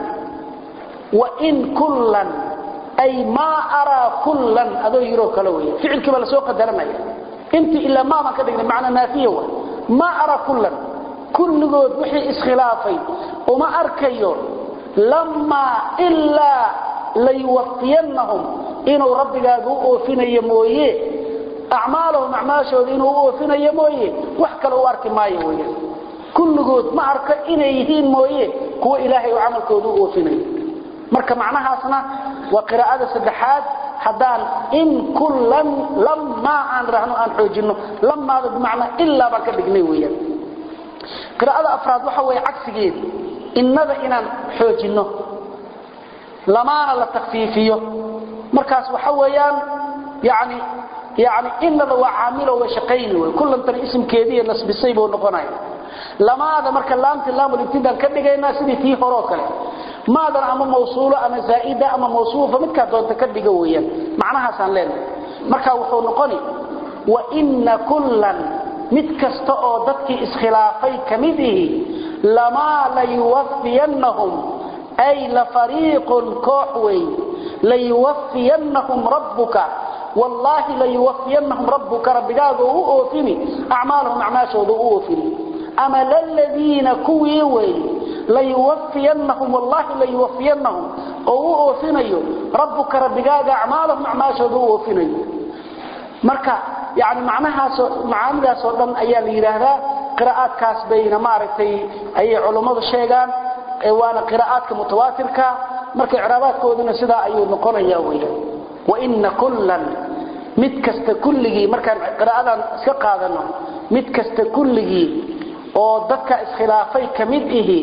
wa in kullan أي ما أرى كلا هذا يرو كلوية فعل كما لسوق قدرنا انت إلا ما ما كدقنا معنى نافية ما أرى كلا كل جود وحي إسخلافي وما أركيو لما إلا ليوفينهم إنه رب قادوا فينا يمويه أعمالهم أعماشهم إنه فينا يمويه وحكلوا أرك ما يمويه كل جود ما أرك إنه يهين مويه هو إلهي وعمل كودوا فينا مركب معناها أصلا وقراءة السدحات حدان إن كلا لما عن رهنو أن حوجنه لما هذا بمعنى إلا بك بجنويا قراءة أفراد وحوي عكس جيد إن هذا إن حوجنه لما لا تخفيفيه مركز وحويان يعني يعني إن هذا عامله وشقين وكل أنت اسم كيدي الناس بيصيبه ونقناي لما هذا مركز لامت اللام والابتداء كدغ الناس دي في هروكله ما دار اما موصوله اما زائده اما موصوفه midka doonta ka dhiga weeyaan macnaha san leen marka wuxuu noqoni wa inna kullan mid kasta oo dadkii iskhilaafay kamidihi lama la yuwaffiyannahum ay la fariiqun kooxway la yuwaffiyannahum rabbuka wallahi la yuwaffiyannahum rabbuka rabbigaagu uu oofini a'maalahum a'maashoodu uu oofini ama alladheena kuwii way la yuwaffiyannahum wallahi la yuwaffiyannahum oo oofinayo rabbuka rabbigaaga a'maalahum a'maashoodu uu oofinayo marka yaani macnahaas macaanidaas oo dhan ayaa la yiraahdaa qiraa'adkaas bayna maaragtay ay culimadu sheegaan ee waana qiraa'adka mutawaatirka marka icraabaadkooduna sida ayuu noqonayaa weeyaan wa inna kullan mid kasta kulligi marka qiraa'adan iska qaadano mid kasta kulligi oo dadka iskhilaafay kamid ihi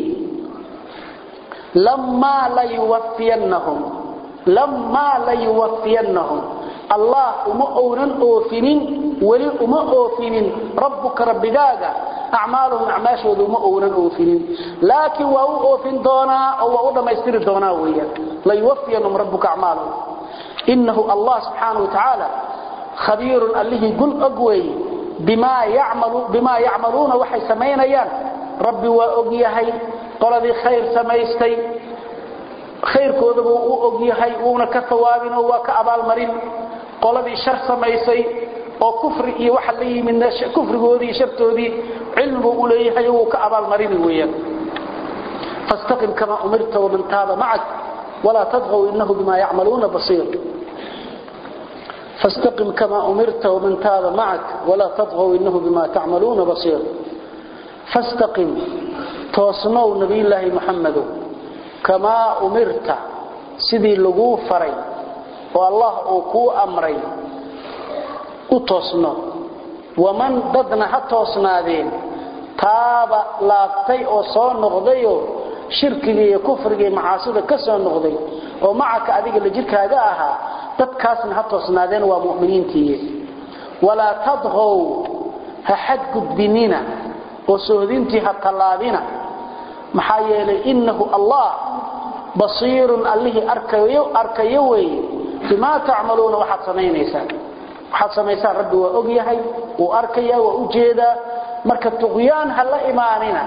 لما لا يوفينهم لما لا يوفينهم الله أمؤونا أوفنين ولي أمؤوفنين ربك ربكاغا أعمالهم أعماشهم أمؤونا أوفنين لكن وهو أوفن دونا أو وهو ما يستر دونا ويا لا يوفينهم ربك أعمالهم إنه الله سبحانه وتعالى خبير الله يقول أقوي بما يعمل بما يعملون وحي سمين أيان ربي وأقيهي qoladii khayr samaystay khayrkooda uu ogyahay uuna ka tawaabin oo waa ka abaal marin qoladii shar samaysay oo kufri iyo waxa la yimid kufrigoodii shartoodii cilmu u leeyahay oo ka abaal marin weeyaan fastaqim kama umirta wa man taaba ma'ak wala tadghaw innahu bima ya'maluna basir fastaqim kama umirta wa man taaba ma'ak wala tadghaw innahu bima ta'maluna basir fastaqim توسنو نبي الله محمد كما أمرت سيدي لغو فري والله أكو أمري أتوسنو ومن ضدنا حتوسنا دين تاب لافتي أو صون نغضيو شركي كفري معاصدة كسون نغضي ومعك أذيك اللي جيرك هذاها تتكاسن حتوسنا دين ومؤمنين تيه ولا تضغوا هحد قد بنينا وسهدينتي هالطلابين محايلة إنه الله بصير الله أركيو أركيوي بما تعملون وحد سمينيسان وحد سمينيسان ربي وأقيهي وأركيا وأجيدا مركة طغيان هلا إيماننا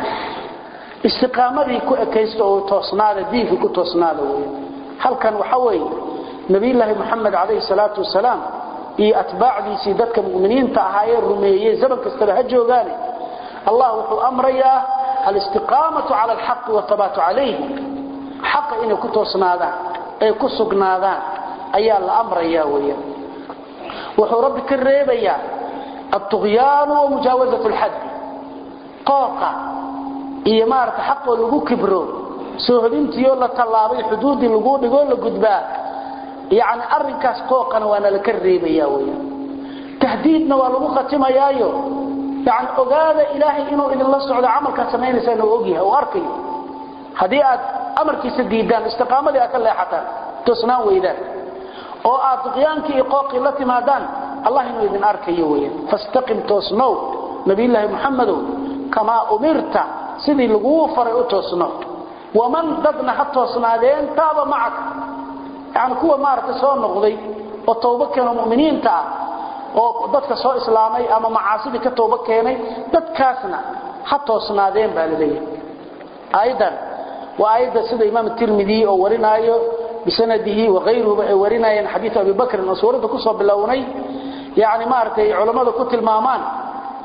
استقامة كو أكيستو توصنادا دين كو توصنادا هل كان وحوي نبي الله محمد عليه الصلاة والسلام إي أتباع دي سيدتك مؤمنين تأهاير رميي زمن كستبهجوا غاني الله وحو أمريا الاستقامة على الحق والثبات عليه حق إنه كنتو صنادان أي كسو قنادان أيها الأمر إياوية وحو ربك الريبية الطغيان ومجاوزة الحد قوقع إيمارة حق ولغو كبرو سوهدين تيولا طلابي حدود لغو نقول لقدباء يعني أرنكاس قوقا وانا لك الريبية إياوية تهديدنا ولغو ختم إيايو يعني أقاد إلهي إنه إذن الله سعود عمل كسمين سنة وأقيها وأركي هذه أمرك سديدان استقامة لأكل حتى تصنعوا إذن أو أطغيانك إقاقي التي مادان الله إنه إذن أركي ويا فاستقم تصنعوا نبي الله محمد كما أمرت سيدي الغوفر تصنعوا ومن ضدنا حتى تصنعين تاب معك يعني كوة مارك سوى النغضي وطوبك المؤمنين تاب oo dadka soo islaamay ama macaasidi ka tooba keenay dadkaasna ha toosnaadeen baa leeyahay aydan wa ayda sida imaam tirmidhi oo warinaayo bisanadihi wa ghayruhu ay warinayeen hadith abi bakr oo suurada ku soo bilownay yaani maartay culimadu ku tilmaamaan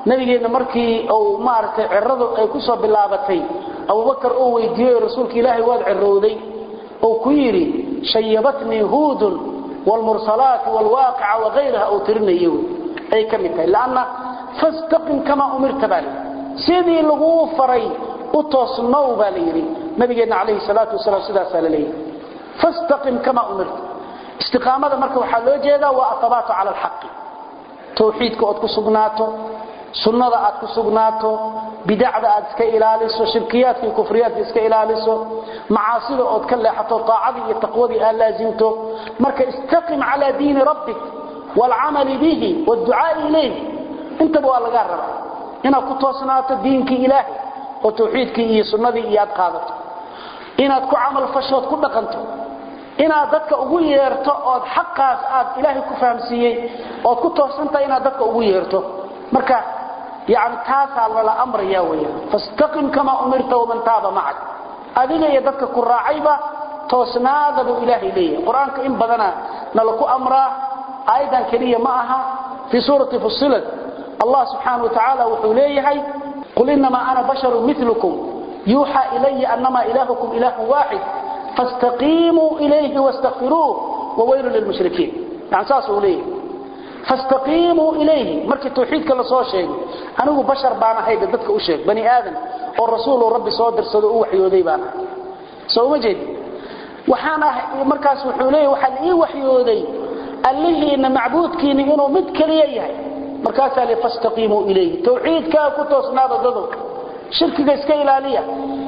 nabigeena markii oo maartay cirradu ay ku soo bilaabatay Abu Bakar oo weydiiyay rasuulka Ilaahay waad cirrooday oo ku yiri shayabatni hudun wal mursalat wal waqi'a wa ghayraha oo tirnayo ay kamitahay laana fastaqim kama umirta bali sidii lagu faray u toosnow bali nabigeena alayhi salatu wasalaam sidaas leeyahay fastaqim kama umirta istiqaamada marka waxa loo jeedaa waa athabatu ala al-haqq tawxiidka oo ku sugnaato sunnada aad ku sugnaato bidacda aad iska ilaaliso shirkiyaadka iyo kufriyaadka iska ilaaliso macaasida oo ka leexato taacada iyo taqwada aad laasimto marka istaqim ala diin rabbik wal amal bihi wad du'a ilayhi inta baa laga rabaa inaad ku toosnaato diinka ilaahi oo tawxiidka iyo sunnada iyo aad qaadato inaad ku amal fashood ku dhaqanto inaad dadka ugu yeerto oo xaqaas aad ilaahi ku fahamsiiyay oo ku toosanta inaad dadka ugu yeerto marka يعني تاسع ولا أمر يا ويا فاستقم كما أمرت ومن تاب معك أذينا يدك كراعيبة توسنا ذو إلهي لي قرآن كإن بدنا نلقو أمره أيضا كلية معها في سورة فصلت الله سبحانه وتعالى وحوليه قل إنما أنا بشر مثلكم يوحى إلي أنما إلهكم إله واحد فاستقيموا إليه واستغفروه وويل للمشركين يعني ساسوا ليه فاستقيموا إليه مركي توحيدك الله سوى شيء أنا بشر بانا هيدا ددك أشيك بني آدم والرسول وربي صادر صدقوا وحيو ذي بانا سوى مجد وحانا مركز وحوليه وحال إيه وحيو ذي قال له إن معبود كيني إنه مدكريه مركز قال فاستقيموا إليه توحيدك كتوس نادا ددك شركك اسكي إلالية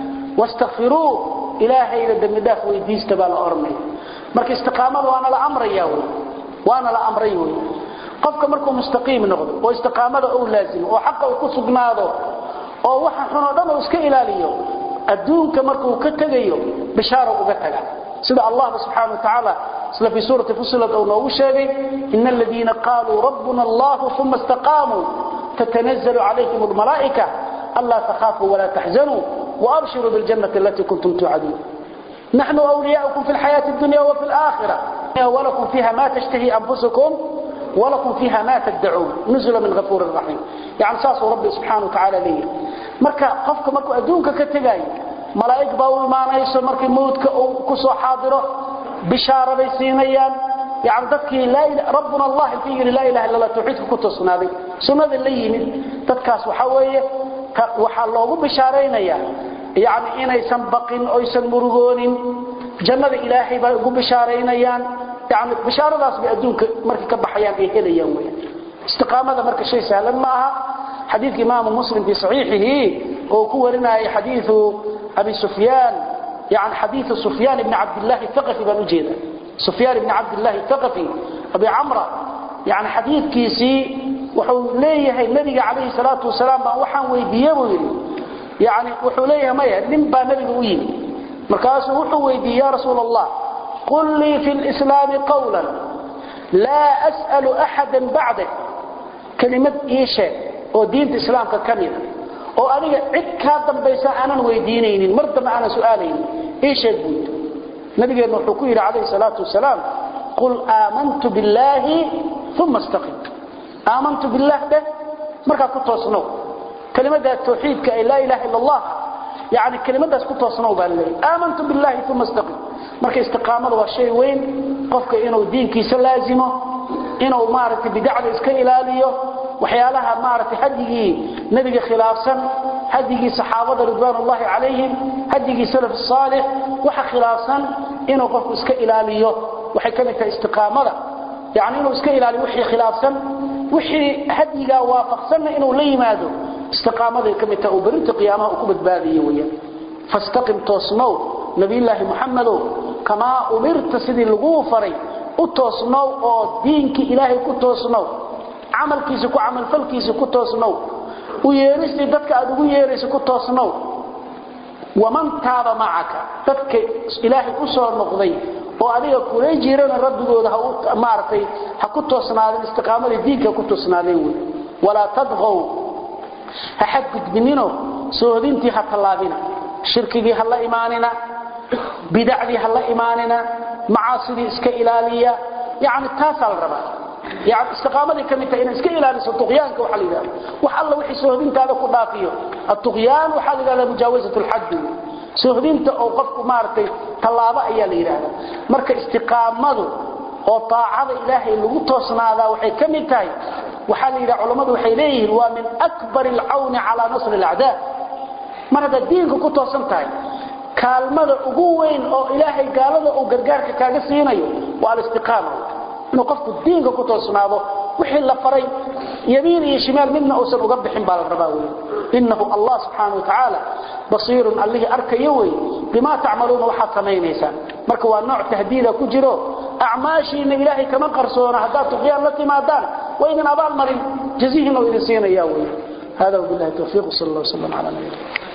واستغفروه إلهي لدم داف ويديس تبال أرمي مركز استقامة وأنا لأمر ياوي وأنا لأمر ياوي qofka markuu mustaqiim noqdo oo istiqaamada uu laazimo oo xaq uu ku sugnaado oo waxa xunoodan uu iska ilaaliyo adduunka markuu ka tagayo bishaaro uga taga sida Allah subhanahu wa ta'ala sida fi surati fusilat oo noogu sheegay innal ladina qalu rabbuna Allah thumma istaqamu tatanazzalu alayhim al malaa'ika alla takhafu wa la tahzanu wa abshiru bil jannati allati kuntum tu'adun nahnu awliya'ukum fil hayati ad-dunya wa fil akhirah wa lakum fiha ma tashtahi anfusukum ولكم فيها ما تدعون نزل من غفور الرحيم يعني ساس ربي سبحانه وتعالى ليه marka qofka markuu adduunka ka tagay malaa'ig baa u imaanayso markii moodka uu ku soo xaadiro bishaara bay siinayaan yani dadkii la ilaha rabbuna allah fi la ilaha illa allah tawxiidka ku toosnaaday sunnada la yimid dadkaas waxa weeye waxa loogu bishaareynaya yani inaysan baqin oo aysan murugoonin jannada ilaahay baa ugu bishaareynayaan يعني بشارة ناس بأدونك مركي كبحيان إيهليا ويا استقامة مركي شيء سهلا معها حديث إمام مسلم في صحيحه وكو لنا حديث أبي سفيان يعني حديث سفيان بن عبد الله الثقفي بنجينا سفيان بن عبد الله الثقفي أبي عمرو يعني حديث كيسي وحوليه النبي عليه الصلاة والسلام وحن ويديه يعني وحوليه مايا نبا نبي وين مركاسه وحويدي يا رسول الله قل لي في الإسلام قولا لا أسأل أحدا بعدك كلمة إيشاء أو دين الإسلام ككملة أو أنا عدك هذا بيسا أنا ويدينين مرد معنا سؤالين إيشاء بود نبي النحوكي عليه الصلاة والسلام قل آمنت بالله ثم استقم آمنت بالله ده مركا كنت وصنو كلمة ده التوحيد كأي لا إله إلا الله يعني كلمة ده كنت وصنو بالله آمنت بالله ثم استقم marka istiqaamadu waa shay weyn qofka inuu diinkiisa laazimo inuu maartay bidacada iska ilaaliyo waxyaalaha maartay hadigii nabiga khilaafsan hadigii saxaabada ridwaanullaahi calayhim hadigii salaf saalix waxa khilaafsan inuu qofku iska ilaaliyo waxay ka mid tahay istiqaamada yani inuu iska ilaaliyo wixii khilaafsan wixii hadiga waafaqsan inuu la yimaado istiqaamada ka mid tahay oo barinta qiyaamaha ku badbaadiyo weeyaan fastaqim tosnow نبي الله محمد كما أمرت سيدي الغوفري أتوسنو أو دينك إلهي كتوسنو عمل كيسكو عمل فالكيسكو توسنو ويرسي دتك أدو يرسي كتوسنو ومن تاب معك دتك إلهي أسر نقضي وأديك كولي جيران الرب قوضها مارتي حكتوسنا الاستقامة لدينك كتوسنا ليوي ولا تضغوا هحكت بنينو سودينتي حتى اللابنا شركي هلا إيماننا بدعدي هلا إيماننا معاصي اسك إلالية يعني تاسع الربا يعني استقامتي كميت إن إسكيل على الطغيان كوحليدا وحلا وحي سهدين هذا كدافيو الطغيان وحلا على مجاوزة الحد سهدين توقفك مارتي طلابة أيها ليرادا مركا استقامته وطاعة إلهي اللي توصنا هذا وحي كميتاي وحالي علماء وحي ليه هو من أكبر العون على نصر الأعداء مرد الدين كتوصنتاي كالمدى أقوين أو إلهي قالوا أو قرقارك كاقسينيو والاستقامة إنه قفت الدين كتوصنا هذا وحي الله فري يمين شمال منا أوسن أقبح بال الرباوي إنه الله سبحانه وتعالى بصير الله أركيوي بما تعملون وحاكمين إنسان مركوا النوع تهديدا كجرو أعماشي إن إلهي كمان قرصونا هذا تغيان التي ما دان وإن أبال مرين جزيهن وإذن سينا ياوي هذا وبالله التوفيق صلى الله وسلم على نبينا